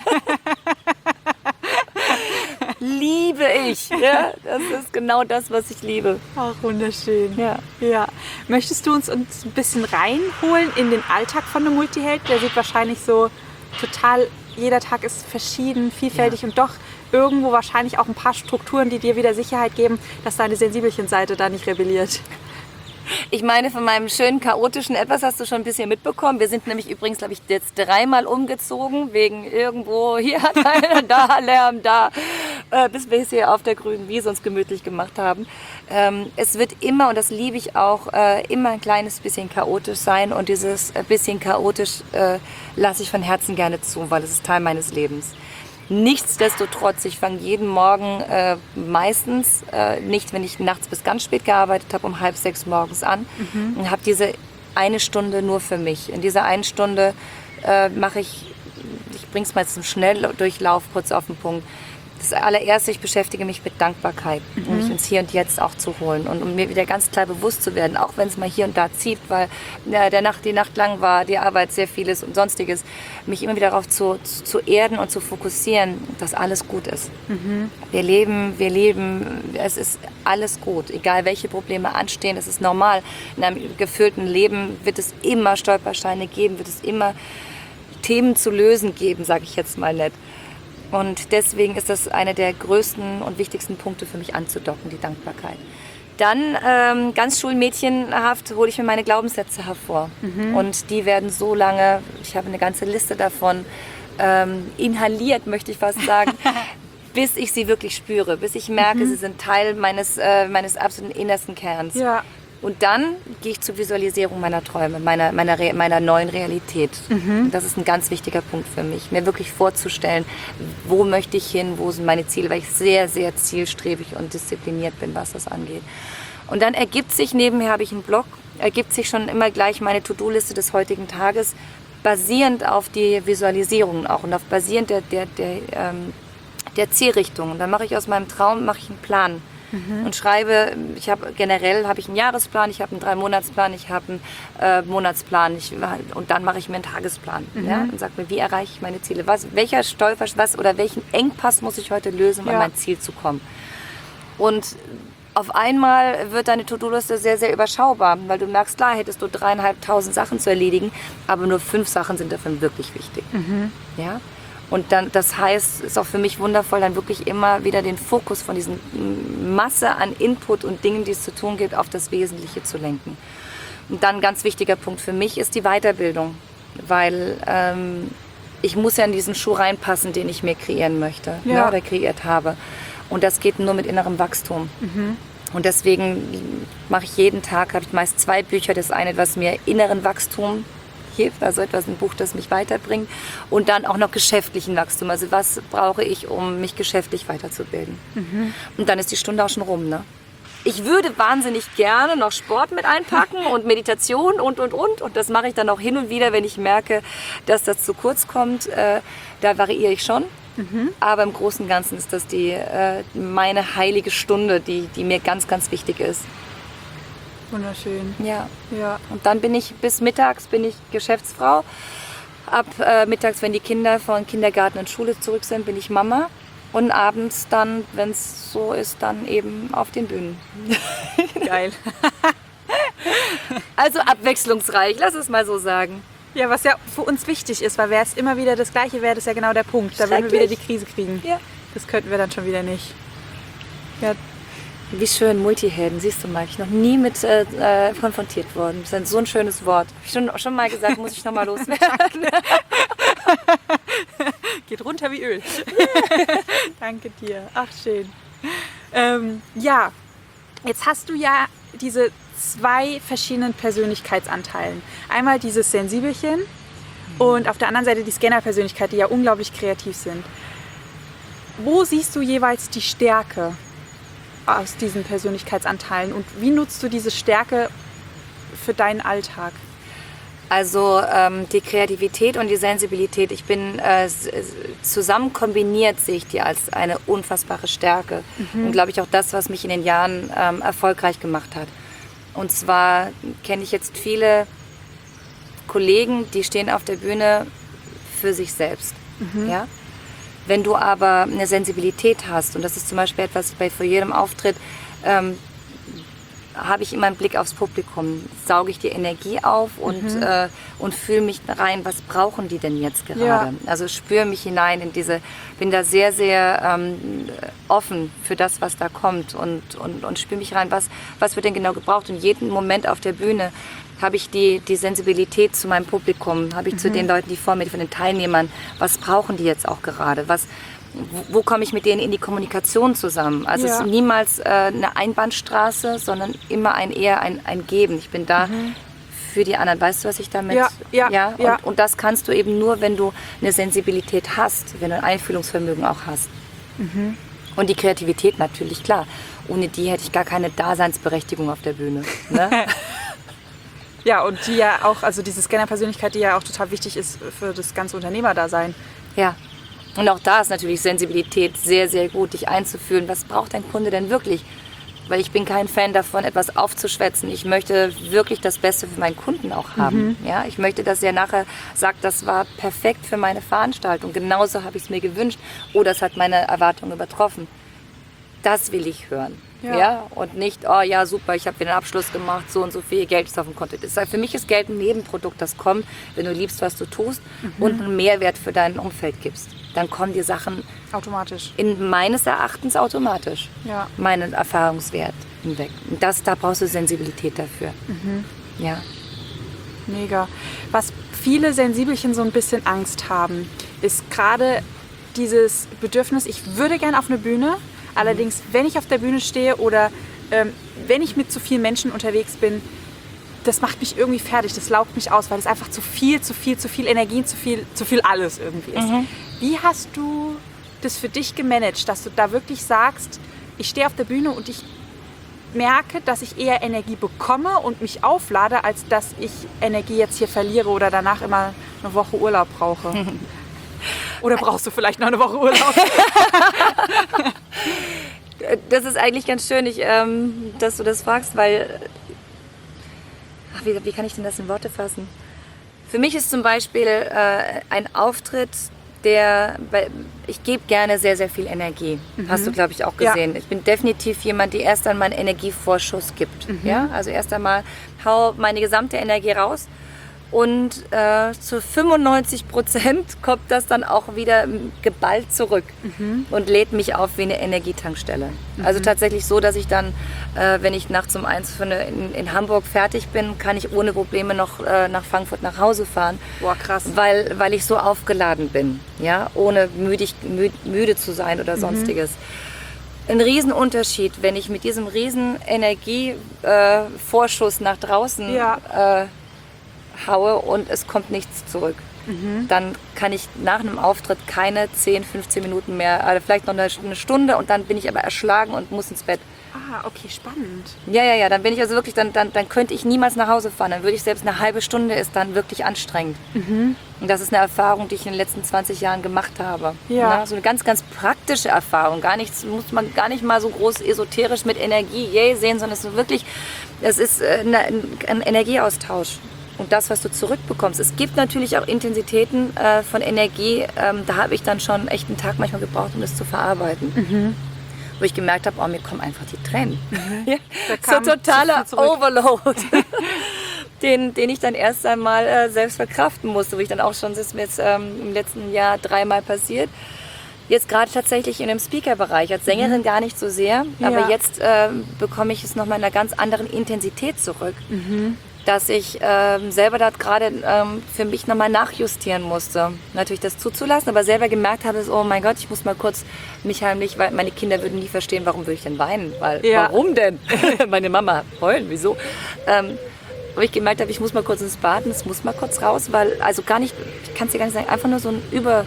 Liebe ich. Ja, das ist genau das, was ich liebe. Ach, wunderschön. Ja. Ja. Möchtest du uns, uns ein bisschen reinholen in den Alltag von einem Multiheld? Der sieht wahrscheinlich so total, jeder Tag ist verschieden, vielfältig ja. und doch irgendwo wahrscheinlich auch ein paar Strukturen, die dir wieder Sicherheit geben, dass deine Sensibelchen-Seite da nicht rebelliert. Ich meine, von meinem schönen, chaotischen Etwas hast du schon ein bisschen mitbekommen. Wir sind nämlich übrigens, glaube ich, jetzt dreimal umgezogen, wegen irgendwo, hier hat einer, da Lärm, da, äh, bis wir es hier auf der grünen Wiese uns gemütlich gemacht haben. Ähm, es wird immer, und das liebe ich auch, äh, immer ein kleines bisschen chaotisch sein. Und dieses bisschen chaotisch äh, lasse ich von Herzen gerne zu, weil es ist Teil meines Lebens. Nichtsdestotrotz, ich fange jeden Morgen äh, meistens, äh, nicht wenn ich nachts bis ganz spät gearbeitet habe, um halb sechs morgens an mhm. und habe diese eine Stunde nur für mich. In dieser einen Stunde äh, mache ich, ich bringe es mal zum Schnelldurchlauf kurz auf den Punkt. Das allererste, ich beschäftige mich mit Dankbarkeit, mhm. um mich ins Hier und Jetzt auch zu holen und um mir wieder ganz klar bewusst zu werden, auch wenn es mal hier und da zieht, weil ja, der Nacht, die Nacht lang war, die Arbeit sehr vieles und Sonstiges, mich immer wieder darauf zu, zu, zu erden und zu fokussieren, dass alles gut ist. Mhm. Wir leben, wir leben, es ist alles gut, egal welche Probleme anstehen, es ist normal. In einem gefüllten Leben wird es immer Stolpersteine geben, wird es immer Themen zu lösen geben, sage ich jetzt mal nett. Und deswegen ist das einer der größten und wichtigsten Punkte für mich anzudocken, die Dankbarkeit. Dann ähm, ganz schulmädchenhaft hole ich mir meine Glaubenssätze hervor. Mhm. Und die werden so lange, ich habe eine ganze Liste davon, ähm, inhaliert, möchte ich fast sagen, bis ich sie wirklich spüre, bis ich merke, mhm. sie sind Teil meines, äh, meines absoluten innersten Kerns. Ja. Und dann gehe ich zur Visualisierung meiner Träume, meiner, meiner, meiner neuen Realität. Mhm. Das ist ein ganz wichtiger Punkt für mich, mir wirklich vorzustellen, wo möchte ich hin, wo sind meine Ziele, weil ich sehr, sehr zielstrebig und diszipliniert bin, was das angeht. Und dann ergibt sich, nebenher habe ich einen Blog, ergibt sich schon immer gleich meine To-Do-Liste des heutigen Tages, basierend auf die Visualisierungen auch und auf basierend der, der, der, ähm, der Zielrichtung. Und dann mache ich aus meinem Traum mache ich einen Plan. Mhm. Und schreibe, ich habe generell habe ich einen Jahresplan, ich habe einen Drei-Monats-Plan, ich habe einen äh, Monatsplan ich, und dann mache ich mir einen Tagesplan. Mhm. Ja, und sage mir, wie erreiche ich meine Ziele? Was, welcher Stolper, was oder welchen Engpass muss ich heute lösen, um ja. an mein Ziel zu kommen? Und auf einmal wird deine To-Do-Liste sehr, sehr überschaubar, weil du merkst, klar, hättest du dreieinhalbtausend Sachen zu erledigen, aber nur fünf Sachen sind davon wirklich wichtig. Mhm. Ja? Und dann, das heißt, ist auch für mich wundervoll, dann wirklich immer wieder den Fokus von diesen Masse an Input und Dingen, die es zu tun gibt, auf das Wesentliche zu lenken. Und dann ein ganz wichtiger Punkt für mich ist die Weiterbildung, weil ähm, ich muss ja in diesen Schuh reinpassen, den ich mir kreieren möchte, ja. ne, oder kreiert habe. Und das geht nur mit innerem Wachstum. Mhm. Und deswegen mache ich jeden Tag, habe ich meist zwei Bücher. Das eine, was mir inneren Wachstum hilft, also etwas, ein Buch, das mich weiterbringt. Und dann auch noch geschäftlichen Wachstum. Also was brauche ich, um mich geschäftlich weiterzubilden. Mhm. Und dann ist die Stunde auch schon rum. Ne? Ich würde wahnsinnig gerne noch Sport mit einpacken und Meditation und, und, und. Und das mache ich dann auch hin und wieder, wenn ich merke, dass das zu kurz kommt. Äh, da variiere ich schon. Mhm. Aber im Großen und Ganzen ist das die, äh, meine heilige Stunde, die, die mir ganz, ganz wichtig ist. Wunderschön. Ja. ja. Und dann bin ich bis mittags bin ich Geschäftsfrau. Ab äh, mittags, wenn die Kinder von Kindergarten und Schule zurück sind, bin ich Mama. Und abends dann, wenn es so ist, dann eben auf den Bühnen. Geil. Also abwechslungsreich, lass es mal so sagen. Ja, was ja für uns wichtig ist, weil wäre es immer wieder das Gleiche, wäre das ja genau der Punkt. Da würden wir wieder die Krise kriegen. Ja. Das könnten wir dann schon wieder nicht. Ja. Wie schön, Multihelden, siehst du mal. Ich bin noch nie mit äh, konfrontiert worden. Das ist so ein schönes Wort. Habe ich schon, schon mal gesagt, muss ich noch mal loswerden. Geht runter wie Öl. Danke dir. Ach, schön. Ähm, ja, jetzt hast du ja diese zwei verschiedenen Persönlichkeitsanteilen. Einmal dieses Sensibelchen und auf der anderen Seite die Scanner-Persönlichkeit, die ja unglaublich kreativ sind. Wo siehst du jeweils die Stärke aus diesen Persönlichkeitsanteilen und wie nutzt du diese Stärke für deinen Alltag? Also ähm, die Kreativität und die Sensibilität, ich bin äh, zusammen kombiniert, sehe ich die als eine unfassbare Stärke. Mhm. Und glaube ich auch das, was mich in den Jahren ähm, erfolgreich gemacht hat. Und zwar kenne ich jetzt viele Kollegen, die stehen auf der Bühne für sich selbst. Mhm. Ja? Wenn du aber eine Sensibilität hast, und das ist zum Beispiel etwas bei vor jedem Auftritt, ähm, habe ich immer einen Blick aufs Publikum, sauge ich die Energie auf und, mhm. äh, und fühle mich rein, was brauchen die denn jetzt gerade? Ja. Also spüre mich hinein in diese, bin da sehr, sehr ähm, offen für das, was da kommt und, und, und spüre mich rein, was, was wird denn genau gebraucht. Und jeden Moment auf der Bühne habe ich die, die Sensibilität zu meinem Publikum, habe ich mhm. zu den Leuten, die vor mir, von den Teilnehmern, was brauchen die jetzt auch gerade? Was, wo, wo komme ich mit denen in die Kommunikation zusammen? Also ja. es ist niemals äh, eine Einbahnstraße, sondern immer ein eher ein, ein Geben. Ich bin da mhm. für die anderen. Weißt du, was ich damit... Ja, ja, ja. ja? Und, und das kannst du eben nur, wenn du eine Sensibilität hast, wenn du ein Einfühlungsvermögen auch hast. Mhm. Und die Kreativität natürlich, klar. Ohne die hätte ich gar keine Daseinsberechtigung auf der Bühne. Ne? Ja, und die ja auch, also diese Scanner-Persönlichkeit, die ja auch total wichtig ist für das ganze Unternehmerdasein. Ja, und auch da ist natürlich Sensibilität sehr, sehr gut, dich einzufühlen. Was braucht dein Kunde denn wirklich? Weil ich bin kein Fan davon, etwas aufzuschwätzen. Ich möchte wirklich das Beste für meinen Kunden auch haben. Mhm. Ja, ich möchte, dass er nachher sagt, das war perfekt für meine Veranstaltung. Genauso habe ich es mir gewünscht. Oder es hat meine Erwartungen übertroffen. Das will ich hören. Ja. Ja, und nicht, oh ja, super, ich habe wieder einen Abschluss gemacht, so und so viel Geld ist auf dem Konto. Das heißt, für mich ist Geld ein Nebenprodukt, das kommt, wenn du liebst, was du tust mhm. und einen Mehrwert für dein Umfeld gibst. Dann kommen die Sachen automatisch. In meines Erachtens automatisch. Ja. Meinen Erfahrungswert hinweg. Und das, da brauchst du Sensibilität dafür. Mhm. Ja. Mega. Was viele Sensibelchen so ein bisschen Angst haben, ist gerade dieses Bedürfnis, ich würde gerne auf eine Bühne. Allerdings, wenn ich auf der Bühne stehe oder ähm, wenn ich mit zu vielen Menschen unterwegs bin, das macht mich irgendwie fertig, das laugt mich aus, weil es einfach zu viel, zu viel, zu viel Energie, zu viel, zu viel alles irgendwie ist. Mhm. Wie hast du das für dich gemanagt, dass du da wirklich sagst, ich stehe auf der Bühne und ich merke, dass ich eher Energie bekomme und mich auflade, als dass ich Energie jetzt hier verliere oder danach immer eine Woche Urlaub brauche. Oder brauchst du vielleicht noch eine Woche Urlaub? Das ist eigentlich ganz schön, ich, ähm, dass du das fragst, weil, ach, wie, wie kann ich denn das in Worte fassen? Für mich ist zum Beispiel äh, ein Auftritt, der, weil ich gebe gerne sehr, sehr viel Energie. Mhm. Hast du, glaube ich, auch gesehen. Ja. Ich bin definitiv jemand, die erst einmal einen Energievorschuss gibt. Mhm. Ja? Also erst einmal hau meine gesamte Energie raus. Und äh, zu fünfundneunzig Prozent kommt das dann auch wieder geballt zurück mhm. und lädt mich auf wie eine Energietankstelle. Mhm. Also tatsächlich so, dass ich dann, äh, wenn ich nachts um eins für eine, in, in Hamburg fertig bin, kann ich ohne Probleme noch äh, nach Frankfurt nach Hause fahren. Boah, krass. Weil, weil ich so aufgeladen bin, ja? Ohne müdig, mü, müde zu sein oder sonstiges. Mhm. Ein Riesenunterschied, wenn ich mit diesem riesen Energievorschuss äh, nach draußen ja. äh, haue und es kommt nichts zurück. Mhm. Dann kann ich nach einem Auftritt keine zehn, fünfzehn Minuten mehr, also vielleicht noch eine, eine Stunde und dann bin ich aber erschlagen und muss ins Bett. Ah, okay, spannend. Ja, ja, ja, dann bin ich also wirklich, dann, dann, dann könnte ich niemals nach Hause fahren. Dann würde ich selbst eine halbe Stunde ist dann wirklich anstrengend. Mhm. Und das ist eine Erfahrung, die ich in den letzten zwanzig Jahren gemacht habe. Ja. Ja, so eine ganz, ganz praktische Erfahrung. Gar nichts, muss man gar nicht mal so groß esoterisch mit Energie yay sehen, sondern es ist wirklich, es ist eine, ein Energieaustausch. Und das, was du zurückbekommst. Es gibt natürlich auch Intensitäten äh, von Energie, ähm, da habe ich dann schon echt einen Tag manchmal gebraucht, um das zu verarbeiten. Mhm. Wo ich gemerkt habe, oh, mir kommen einfach die Tränen. Mhm. Ja? So totaler Overload, den, den ich dann erst einmal äh, selbst verkraften musste, wo ich dann auch schon, das ist mir jetzt ähm, im letzten Jahr dreimal passiert. Jetzt gerade tatsächlich in dem Speaker-Bereich, als Sängerin mhm. gar nicht so sehr, ja. aber jetzt äh, bekomme ich es nochmal in einer ganz anderen Intensität zurück. Mhm. Dass ich ähm, selber da gerade ähm, für mich nochmal nachjustieren musste. Natürlich das zuzulassen, aber selber gemerkt habe, oh mein Gott, ich muss mal kurz mich heimlich, weil meine Kinder würden nie verstehen, warum würde ich denn weinen? Weil, ja. Warum denn? Meine Mama heulen, wieso? Ähm, wo ich gemerkt habe, ich muss mal kurz ins Bad und es muss mal kurz raus, weil, also gar nicht, ich kann es dir gar nicht sagen, einfach nur so ein Über,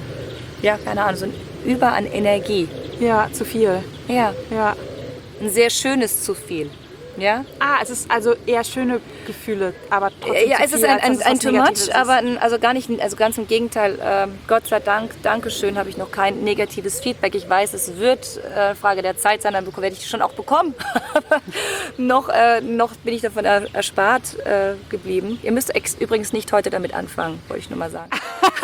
ja, keine Ahnung, so ein Über an Energie. Ja, zu viel. Ja. Ja. Ein sehr schönes zu viel. Ja? Ah, es ist also eher schöne Gefühle, aber trotzdem ja, zu es viel, ist ein, ein, ein too much, ist. aber ein, also gar nicht, also ganz im Gegenteil. Ähm, Gott sei Dank, Dankeschön, habe ich noch kein negatives Feedback. Ich weiß, es wird äh, Frage der Zeit sein, dann werde ich schon auch bekommen. noch, äh, noch bin ich davon er, erspart äh, geblieben. Ihr müsst ex- übrigens nicht heute damit anfangen, wollte ich nur mal sagen.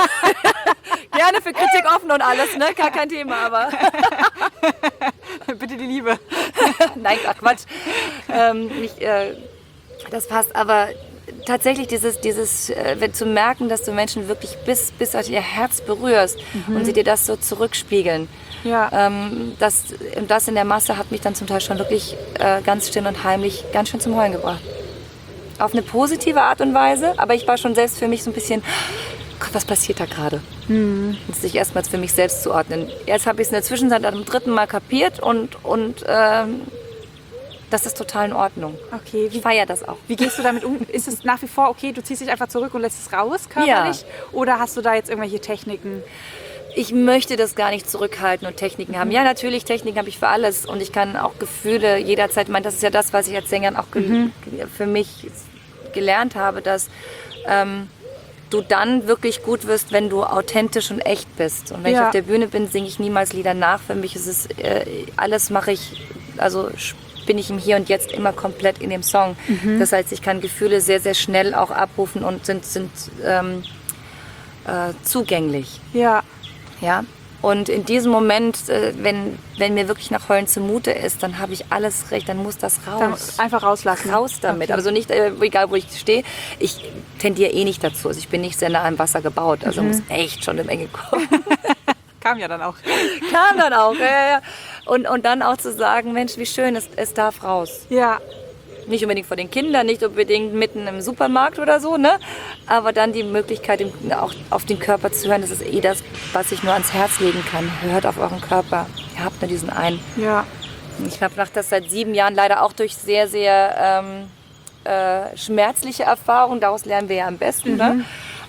Gerne für Kritik offen und alles, ne? Gar kein Thema, aber bitte die Liebe. Nein, ach Quatsch. Ähm, nicht, äh, das passt, aber tatsächlich dieses, dieses äh, zu merken, dass du Menschen wirklich bis, bis auf ihr Herz berührst mhm. und sie dir das so zurückspiegeln. Ja. Ähm, das, das in der Masse hat mich dann zum Teil schon wirklich äh, ganz still und heimlich ganz schön zum Heulen gebracht. Auf eine positive Art und Weise, aber ich war schon selbst für mich so ein bisschen, Gott, was passiert da gerade? Mhm. Und sich erstmals für mich selbst zu ordnen. Jetzt habe ich es in der Zwischenzeit am dritten Mal kapiert und, und ähm, das ist total in Ordnung. Okay, wie, ich feiere das auch. Wie gehst du damit um? Ist es nach wie vor okay, du ziehst dich einfach zurück und lässt es raus körperlich? Ja. Oder hast du da jetzt irgendwelche Techniken? Ich möchte das gar nicht zurückhalten und Techniken mhm. haben. Ja, natürlich, Techniken habe ich für alles. Und ich kann auch Gefühle jederzeit, ich meine, das ist ja das, was ich als Sängerin auch ge- mhm. für mich gelernt habe, dass ähm, du dann wirklich gut wirst, wenn du authentisch und echt bist. Und wenn ja. ich auf der Bühne bin, singe ich niemals Lieder nach. Für mich ist es, äh, alles mache ich, also bin ich im Hier und Jetzt immer komplett in dem Song. Mhm. Das heißt, ich kann Gefühle sehr, sehr schnell auch abrufen und sind, sind ähm, äh, zugänglich. Ja. Ja. Und in diesem Moment, äh, wenn, wenn mir wirklich nach Heulen zumute ist, dann habe ich alles recht, dann muss das raus. Dann einfach rauslassen. Raus damit. Okay. Also nicht, äh, egal wo ich stehe, ich tendiere eh nicht dazu. Also ich bin nicht sehr nah am Wasser gebaut, also mhm. muss echt schon eine Menge kommen. Kam ja dann auch. Kam dann auch, ja, ja. Und, und dann auch zu sagen, Mensch, wie schön, es, es darf raus. Ja. Nicht unbedingt vor den Kindern, nicht unbedingt mitten im Supermarkt oder so, ne? Aber dann die Möglichkeit, auch auf den Körper zu hören, das ist eh das, was ich nur ans Herz legen kann. Hört auf euren Körper. Ihr habt nur diesen einen. Ja. Ich habe nach das seit sieben Jahren leider auch durch sehr, sehr ähm, äh, schmerzliche Erfahrungen. Daraus lernen wir ja am besten, mhm. ne?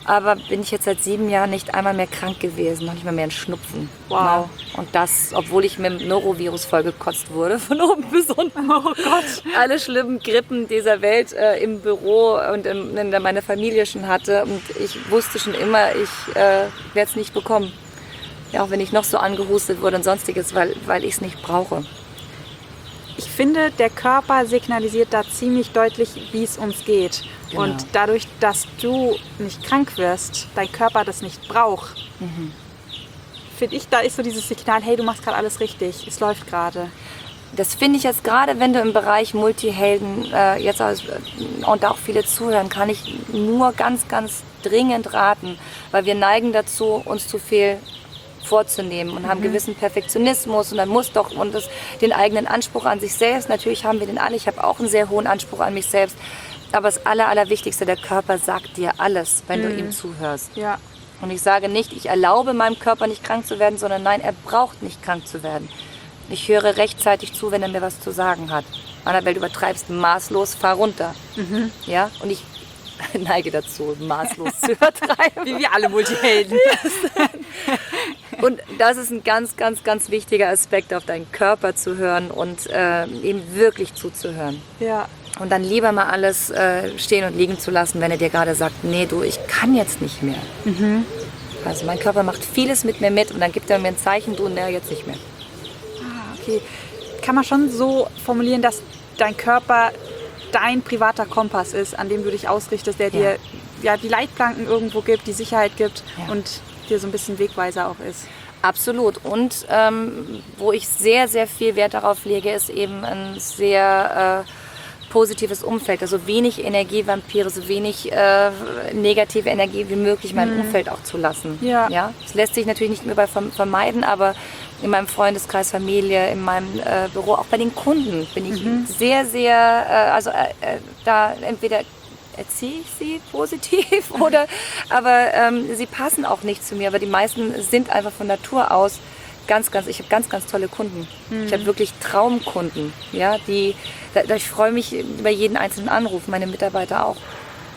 Aber bin ich jetzt seit sieben Jahren nicht einmal mehr krank gewesen, noch nicht mal mehr ein Schnupfen. Wow. Na, und das, obwohl ich mit dem Norovirus vollgekotzt wurde, von oben bis unten. Oh Gott. Alle schlimmen Grippen dieser Welt äh, im Büro und in, in meiner Familie schon hatte. Und ich wusste schon immer, ich äh, werde es nicht bekommen. Ja, auch wenn ich noch so angehustet wurde und sonstiges, weil, weil ich es nicht brauche. Ich finde, der Körper signalisiert da ziemlich deutlich, wie es uns geht. Genau. Und dadurch, dass du nicht krank wirst, dein Körper das nicht braucht, mhm. finde ich, da ist so dieses Signal, hey, du machst gerade alles richtig, es läuft gerade. Das finde ich jetzt gerade, wenn du im Bereich Multihelden äh, jetzt aus, und auch viele zuhören, kann ich nur ganz, ganz dringend raten, weil wir neigen dazu, uns zu viel vorzunehmen und mhm. haben gewissen Perfektionismus und dann muss doch und das, den eigenen Anspruch an sich selbst, natürlich haben wir den alle, ich habe auch einen sehr hohen Anspruch an mich selbst, aber das Aller, Allerwichtigste, der Körper sagt dir alles, wenn mhm. du ihm zuhörst. Ja. Und ich sage nicht, ich erlaube meinem Körper nicht krank zu werden, sondern nein, er braucht nicht krank zu werden. Ich höre rechtzeitig zu, wenn er mir was zu sagen hat. Annabelle, du übertreibst maßlos, fahr runter. Mhm. Ja? Und ich neige dazu, maßlos zu übertreiben. Wie wir alle Multihelden. Und das ist ein ganz, ganz, ganz wichtiger Aspekt, auf deinen Körper zu hören und äh, ihm wirklich zuzuhören. Ja. Und dann lieber mal alles äh, stehen und liegen zu lassen, wenn er dir gerade sagt, nee, du, ich kann jetzt nicht mehr. Mhm. Also mein Körper macht vieles mit mir mit und dann gibt er mir ein Zeichen, du, nee, jetzt nicht mehr. Ah, okay. Kann man schon so formulieren, dass dein Körper dein privater Kompass ist, an dem du dich ausrichtest, der ja. dir ja, die Leitplanken irgendwo gibt, die Sicherheit gibt ja. und dir so ein bisschen Wegweiser auch ist. Absolut. Und ähm, wo ich sehr, sehr viel Wert darauf lege, ist eben ein sehr äh, positives Umfeld. Also wenig Energievampire, so wenig äh, negative Energie wie möglich in meinem mhm. Umfeld auch zu lassen. Ja. Ja? Das lässt sich natürlich nicht mehr bei vermeiden, aber in meinem Freundeskreis, Familie, in meinem äh, Büro, auch bei den Kunden bin ich mhm. sehr, sehr, äh, also äh, da entweder erziehe ich sie positiv oder, aber ähm, sie passen auch nicht zu mir, aber die meisten sind einfach von Natur aus ganz, ganz, ich habe ganz, ganz tolle Kunden. Mhm. Ich habe wirklich Traumkunden, ja, die, da, da, ich freue mich über jeden einzelnen Anruf, meine Mitarbeiter auch.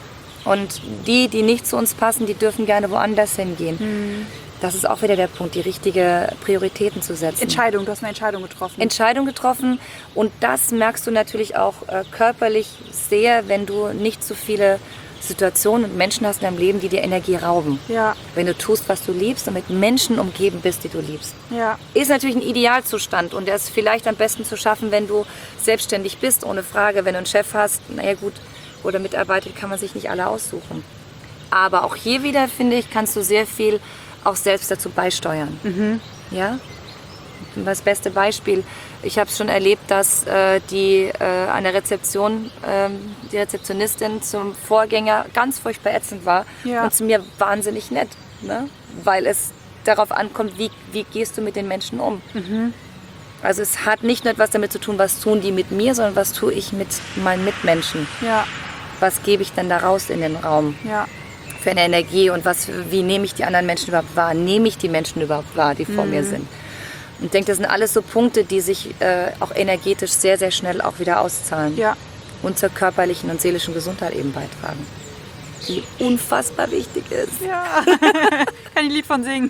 Und die, die nicht zu uns passen, die dürfen gerne woanders hingehen. Mhm. Das ist auch wieder der Punkt, die richtige Prioritäten zu setzen. Entscheidung, du hast eine Entscheidung getroffen. Entscheidung getroffen und das merkst du natürlich auch äh, körperlich sehr, wenn du nicht so viele Situationen und Menschen hast in deinem Leben, die dir Energie rauben. Ja. Wenn du tust, was du liebst und mit Menschen umgeben bist, die du liebst. Ja. Ist natürlich ein Idealzustand und der ist vielleicht am besten zu schaffen, wenn du selbstständig bist, ohne Frage. Wenn du einen Chef hast, naja gut, oder Mitarbeiter, kann man sich nicht alle aussuchen. Aber auch hier wieder, finde ich, kannst du sehr viel auch selbst dazu beisteuern. Mhm. Ja? Das beste Beispiel, ich habe es schon erlebt, dass äh, die äh, an der Rezeption, äh, die Rezeptionistin zum Vorgänger ganz furchtbar ätzend war ja. und zu mir wahnsinnig nett, ne? Weil es darauf ankommt, wie, wie gehst du mit den Menschen um. Mhm. Also es hat nicht nur etwas damit zu tun, was tun die mit mir, sondern was tue ich mit meinen Mitmenschen. Ja. Was gebe ich dann da raus in den Raum? Ja. Für eine Energie und was, wie nehme ich die anderen Menschen überhaupt wahr? Nehme ich die Menschen überhaupt wahr, die vor mhm. mir sind? Und ich denke, das sind alles so Punkte, die sich äh, auch energetisch sehr, sehr schnell auch wieder auszahlen. Ja. Und zur körperlichen und seelischen Gesundheit eben beitragen. Die unfassbar wichtig ist. Ja, kann ich ein Lied von singen.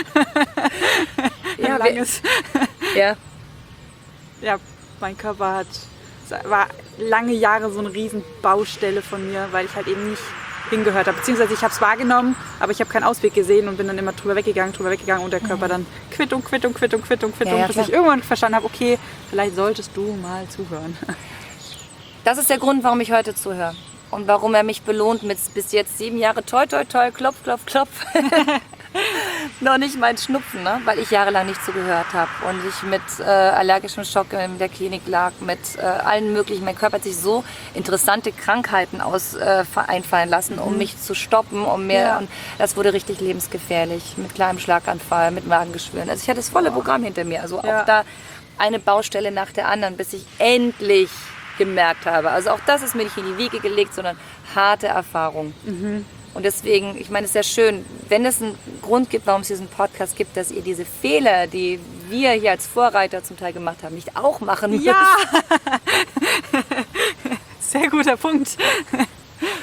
Ja, langes. Ja. Ja, mein Körper hat, war lange Jahre so eine riesen Baustelle von mir, weil ich halt eben nicht hingehört habe. Beziehungsweise ich habe es wahrgenommen, aber ich habe keinen Ausweg gesehen und bin dann immer drüber weggegangen, drüber weggegangen und der Körper dann Quittung, Quittung, Quittung, Quittung, Quittung, ja, ja, bis ich irgendwann verstanden habe, okay, vielleicht solltest du mal zuhören. Das ist der Grund, warum ich heute zuhöre und warum er mich belohnt mit bis jetzt sieben Jahre toi, toi, toi, klopf, klopf, klopf. Noch nicht mein Schnupfen, ne? Weil ich jahrelang nicht zugehört habe und ich mit äh, allergischem Schock in der Klinik lag, mit äh, allen möglichen. Mein Körper hat sich so interessante Krankheiten aus, äh, einfallen lassen, um mhm. mich zu stoppen, um mir, ja. und das wurde richtig lebensgefährlich, mit kleinem Schlaganfall, mit Magengeschwüren. Also ich hatte das volle Programm hinter mir, also ja. auch da eine Baustelle nach der anderen, bis ich endlich gemerkt habe. Also auch das ist mir nicht in die Wiege gelegt, sondern harte Erfahrung. Mhm. Und deswegen, ich meine, es ist ja schön, wenn es einen Grund gibt, warum es diesen Podcast gibt, dass ihr diese Fehler, die wir hier als Vorreiter zum Teil gemacht haben, nicht auch machen müsst. Ja! Sehr guter Punkt.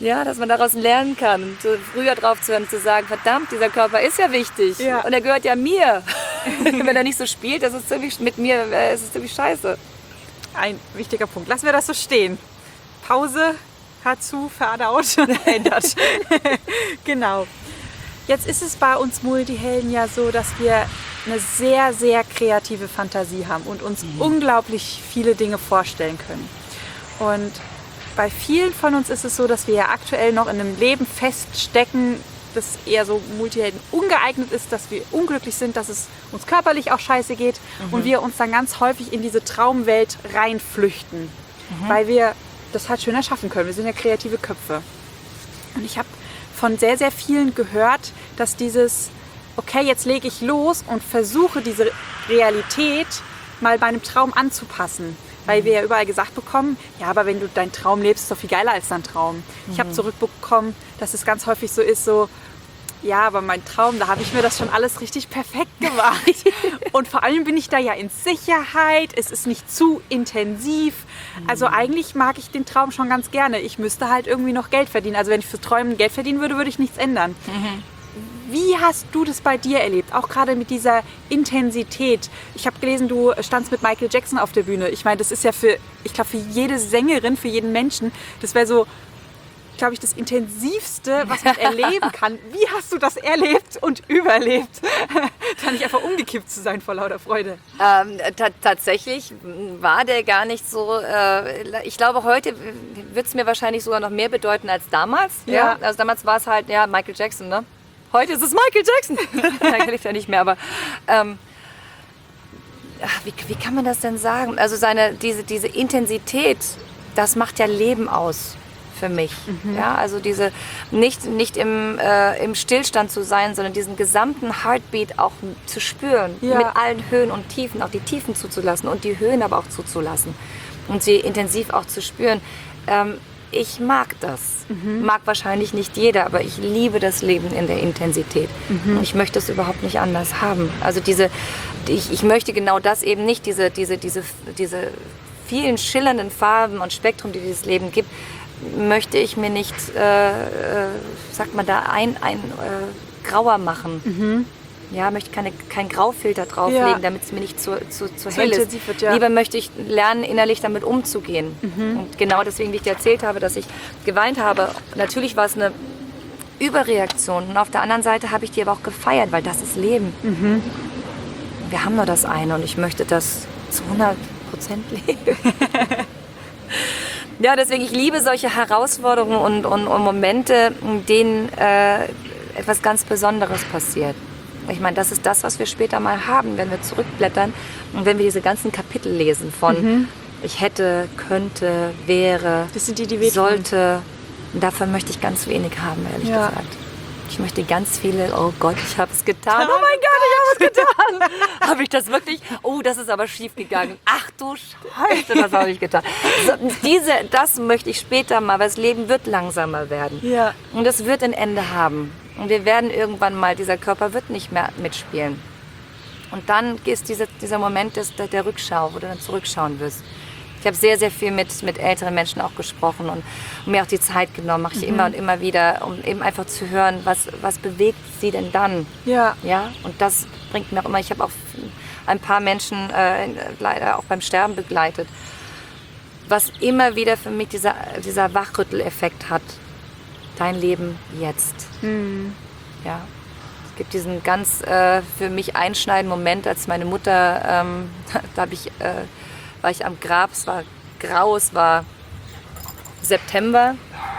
Ja, dass man daraus lernen kann. Und so früher drauf zu hören, zu sagen, verdammt, dieser Körper ist ja wichtig. Ja. Und er gehört ja mir. Wenn er nicht so spielt, das ist ziemlich, mit mir äh, ist es ziemlich scheiße. Ein wichtiger Punkt. Lassen wir das so stehen. Pause, hör zu, verdaut, ändert. Genau. Jetzt ist es bei uns Multihelden ja so, dass wir eine sehr, sehr kreative Fantasie haben und uns mhm. unglaublich viele Dinge vorstellen können. Und bei vielen von uns ist es so, dass wir ja aktuell noch in einem Leben feststecken, das eher so Multihelden ungeeignet ist, dass wir unglücklich sind, dass es uns körperlich auch scheiße geht mhm. und wir uns dann ganz häufig in diese Traumwelt reinflüchten, mhm. weil wir das halt schön erschaffen können. Wir sind ja kreative Köpfe. Und ich habe von sehr, sehr vielen gehört, dass dieses, okay, jetzt lege ich los und versuche diese Realität mal meinem Traum anzupassen. Weil wir ja überall gesagt bekommen, ja, aber wenn du deinen Traum lebst, ist es doch viel geiler als dein Traum. Mhm. Ich habe zurückbekommen, dass es ganz häufig so ist, so, ja, aber mein Traum, da habe ich mir das schon alles richtig perfekt gemacht. Und vor allem bin ich da ja in Sicherheit, es ist nicht zu intensiv. Also eigentlich mag ich den Traum schon ganz gerne. Ich müsste halt irgendwie noch Geld verdienen. Also wenn ich für Träumen Geld verdienen würde, würde ich nichts ändern. Mhm. Wie hast du das bei dir erlebt? Auch gerade mit dieser Intensität. Ich habe gelesen, du standst mit Michael Jackson auf der Bühne. Ich meine, das ist ja für, ich glaube, für jede Sängerin, für jeden Menschen, das wäre so, glaube ich, das Intensivste, was man erleben kann. Wie hast du das erlebt und überlebt? Da nicht einfach umgekippt zu sein vor lauter Freude. Ähm, tatsächlich war der gar nicht so, äh, ich glaube, heute wird es mir wahrscheinlich sogar noch mehr bedeuten als damals. Ja. Ja? Also damals war es halt, ja, Michael Jackson, ne? Heute ist es Michael Jackson. Da lebt er nicht mehr, aber ähm, wie, wie kann man das denn sagen? Also seine, diese, diese Intensität, das macht ja Leben aus für mich. Mhm. Ja, also diese, nicht, nicht im, äh, im Stillstand zu sein, sondern diesen gesamten Heartbeat auch zu spüren. Ja. Mit allen Höhen und Tiefen, auch die Tiefen zuzulassen und die Höhen aber auch zuzulassen. Und sie intensiv auch zu spüren. Ähm, Ich mag das. Mhm. Mag wahrscheinlich nicht jeder, aber ich liebe das Leben in der Intensität. Mhm. Und ich möchte es überhaupt nicht anders haben. Also diese, ich, ich möchte genau das eben nicht, diese, diese, diese, diese vielen schillernden Farben und Spektrum, die dieses Leben gibt, möchte ich mir nicht, äh, äh, sagt man da, ein, ein äh, grauer machen. Mhm. Ja, möchte keine, kein Graufilter drauflegen, ja. damit es mir nicht zu, zu, zu hell ist. Wird, ja. Lieber möchte ich lernen, innerlich damit umzugehen. Mhm. Und genau deswegen, wie ich dir erzählt habe, dass ich geweint habe. Natürlich war es eine Überreaktion. Und auf der anderen Seite habe ich die aber auch gefeiert, weil das ist Leben. Mhm. Wir haben nur das eine und ich möchte das zu hundert Prozent leben. Ja, deswegen, ich liebe solche Herausforderungen und, und, und Momente, in denen äh, etwas ganz Besonderes passiert. Ich meine, das ist das, was wir später mal haben, wenn wir zurückblättern und wenn wir diese ganzen Kapitel lesen von mhm. ich hätte, könnte, wäre, das sind die, die sollte. Und davon möchte ich ganz wenig haben, ehrlich ja. gesagt. Ich möchte ganz viele, oh Gott, ich habe es getan. Oh mein Gott, ich habe es getan. Habe ich das wirklich? Oh, das ist aber schief gegangen. Ach du Scheiße, das habe ich getan. So, diese, das möchte ich später mal, weil das Leben wird langsamer werden. Ja. Und es wird ein Ende haben. Und wir werden irgendwann mal, dieser Körper wird nicht mehr mitspielen. Und dann ist diese, dieser Moment des, der, der Rückschau, wo du dann zurückschauen wirst. Ich habe sehr, sehr viel mit, mit älteren Menschen auch gesprochen und, und mir auch die Zeit genommen, mache ich mhm. immer und immer wieder, um eben einfach zu hören, was, was bewegt sie denn dann. Ja. Ja. Und das bringt mir auch immer, ich habe auch ein paar Menschen äh, leider auch beim Sterben begleitet, was immer wieder für mich dieser, dieser Wachrütteleffekt hat. Dein Leben jetzt. Mhm. Ja. Es gibt diesen ganz äh, für mich einschneidenden Moment, als meine Mutter, ähm, da habe ich, äh, war ich am Grab, es war grau, es war September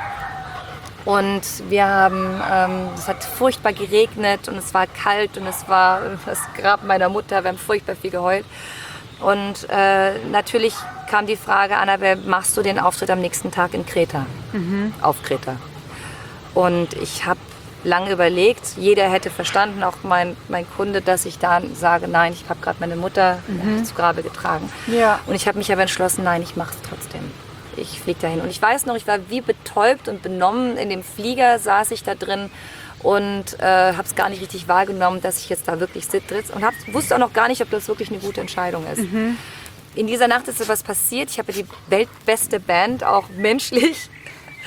und wir haben, ähm, es hat furchtbar geregnet und es war kalt und es war das Grab meiner Mutter, wir haben furchtbar viel geheult. Und äh, natürlich kam die Frage, Annabelle, machst du den Auftritt am nächsten Tag in Kreta? Mhm. Auf Kreta. Und ich habe lange überlegt, jeder hätte verstanden, auch mein, mein Kunde, dass ich da sage, nein, ich habe gerade meine Mutter mhm. zu Grabe getragen. Ja. Und ich habe mich aber entschlossen, nein, ich mache es trotzdem. Ich fliege dahin. Und ich weiß noch, ich war wie betäubt und benommen. In dem Flieger saß ich da drin und äh, habe es gar nicht richtig wahrgenommen, dass ich jetzt da wirklich sitze. Und hab, wusste auch noch gar nicht, ob das wirklich eine gute Entscheidung ist. Mhm. In dieser Nacht ist etwas passiert. Ich habe die weltbeste Band, auch menschlich.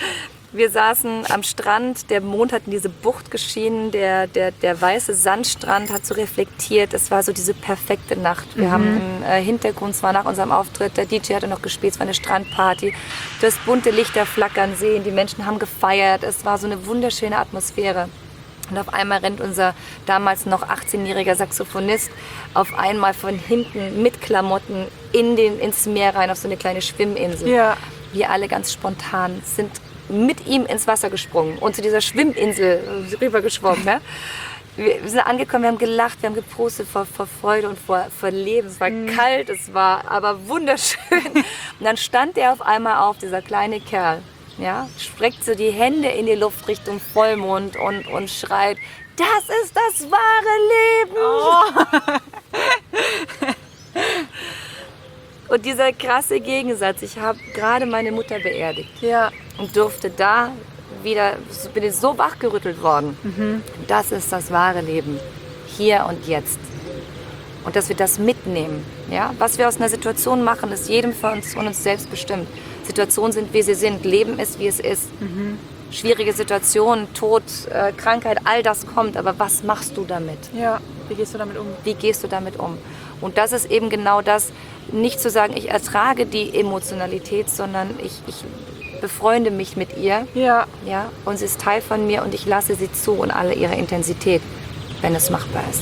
Wir saßen am Strand, der Mond hat in diese Bucht geschienen, der, der, der weiße Sandstrand hat so reflektiert. Es war so diese perfekte Nacht. Wir mhm. haben im äh, Hintergrund, es war nach unserem Auftritt, der D J hatte noch gespielt, es war eine Strandparty. Du hast bunte Lichter flackern sehen, die Menschen haben gefeiert. Es war so eine wunderschöne Atmosphäre. Und auf einmal rennt unser damals noch achtzehnjähriger Saxophonist auf einmal von hinten mit Klamotten in den, ins Meer rein, auf so eine kleine Schwimminsel. Ja. Wir alle ganz spontan sind mit ihm ins Wasser gesprungen und zu dieser Schwimminsel rüber geschwommen. Ja? Wir sind angekommen, wir haben gelacht, wir haben geprostet vor, vor Freude und vor, vor Leben. Es war mhm. kalt, es war aber wunderschön. Und dann stand er auf einmal auf, dieser kleine Kerl, ja, streckt so die Hände in die Luft Richtung Vollmond und, und schreit, das ist das wahre Leben! Oh. Und dieser krasse Gegensatz, ich habe gerade meine Mutter beerdigt. Ja. Und durfte da wieder, bin ich so wachgerüttelt worden. Mhm. Das ist das wahre Leben, hier und jetzt. Und dass wir das mitnehmen. Ja? Was wir aus einer Situation machen, ist jedem von uns, von uns selbst bestimmt. Situationen sind, wie sie sind. Leben ist, wie es ist. Mhm. Schwierige Situationen, Tod, äh, Krankheit, all das kommt. Aber was machst du damit? Ja, wie gehst du damit um? Wie gehst du damit um? Und das ist eben genau das, nicht zu sagen, ich ertrage die Emotionalität, sondern ich, ich befreunde mich mit ihr. Ja. Ja, und sie ist Teil von mir und ich lasse sie zu und alle ihre Intensität, wenn es machbar ist.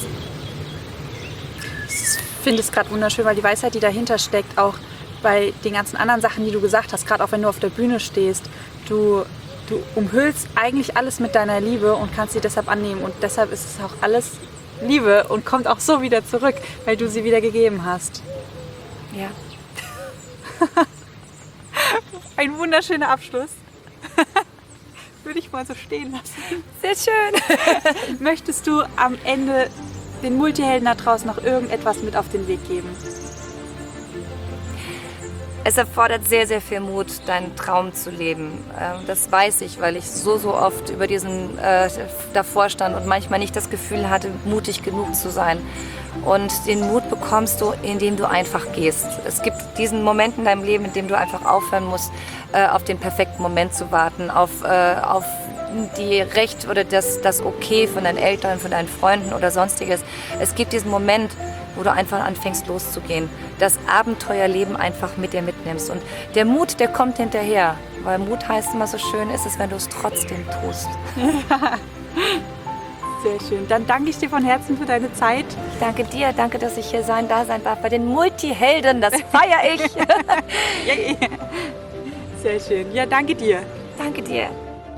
Ich finde es gerade wunderschön, weil die Weisheit, die dahinter steckt, auch bei den ganzen anderen Sachen, die du gesagt hast, gerade auch wenn du auf der Bühne stehst, du, du umhüllst eigentlich alles mit deiner Liebe und kannst sie deshalb annehmen. Und deshalb ist es auch alles Liebe und kommt auch so wieder zurück, weil du sie wieder gegeben hast. Ja. Ein wunderschöner Abschluss. Würde ich mal so stehen lassen. Sehr schön. Möchtest du am Ende den Multihelden da draußen noch irgendetwas mit auf den Weg geben? Es erfordert sehr, sehr viel Mut, deinen Traum zu leben. Das weiß ich, weil ich so, so oft über diesen äh, davor stand und manchmal nicht das Gefühl hatte, mutig genug zu sein. Und den Mut bekommst du, indem du einfach gehst. Es gibt diesen Moment in deinem Leben, in dem du einfach aufhören musst, äh, auf den perfekten Moment zu warten, auf, äh, auf die Recht oder das, das Okay von deinen Eltern, von deinen Freunden oder sonstiges. Es gibt diesen Moment, wo du einfach anfängst loszugehen, das Abenteuerleben einfach mit dir mitnimmst. Und der Mut, der kommt hinterher, weil Mut heißt immer so schön, ist es, wenn du es trotzdem tust. Ja. Sehr schön. Dann danke ich dir von Herzen für deine Zeit. Ich danke dir, danke, dass ich hier sein, da sein darf bei den Multihelden, das feiere ich. Sehr schön. Ja, danke dir. Danke dir.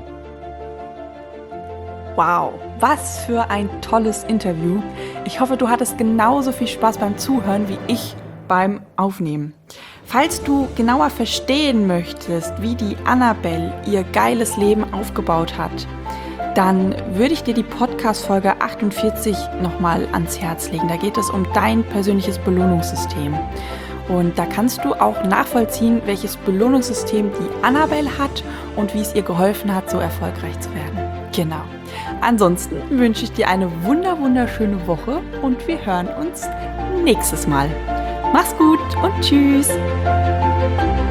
Wow, was für ein tolles Interview. Ich hoffe, du hattest genauso viel Spaß beim Zuhören wie ich beim Aufnehmen. Falls du genauer verstehen möchtest, wie die Annabelle ihr geiles Leben aufgebaut hat, dann würde ich dir die Podcast-Folge achtundvierzig nochmal ans Herz legen. Da geht es um dein persönliches Belohnungssystem. Und da kannst du auch nachvollziehen, welches Belohnungssystem die Annabelle hat und wie es ihr geholfen hat, so erfolgreich zu werden. Genau. Ansonsten wünsche ich dir eine wunder wunderschöne Woche und wir hören uns nächstes Mal. Mach's gut und tschüss!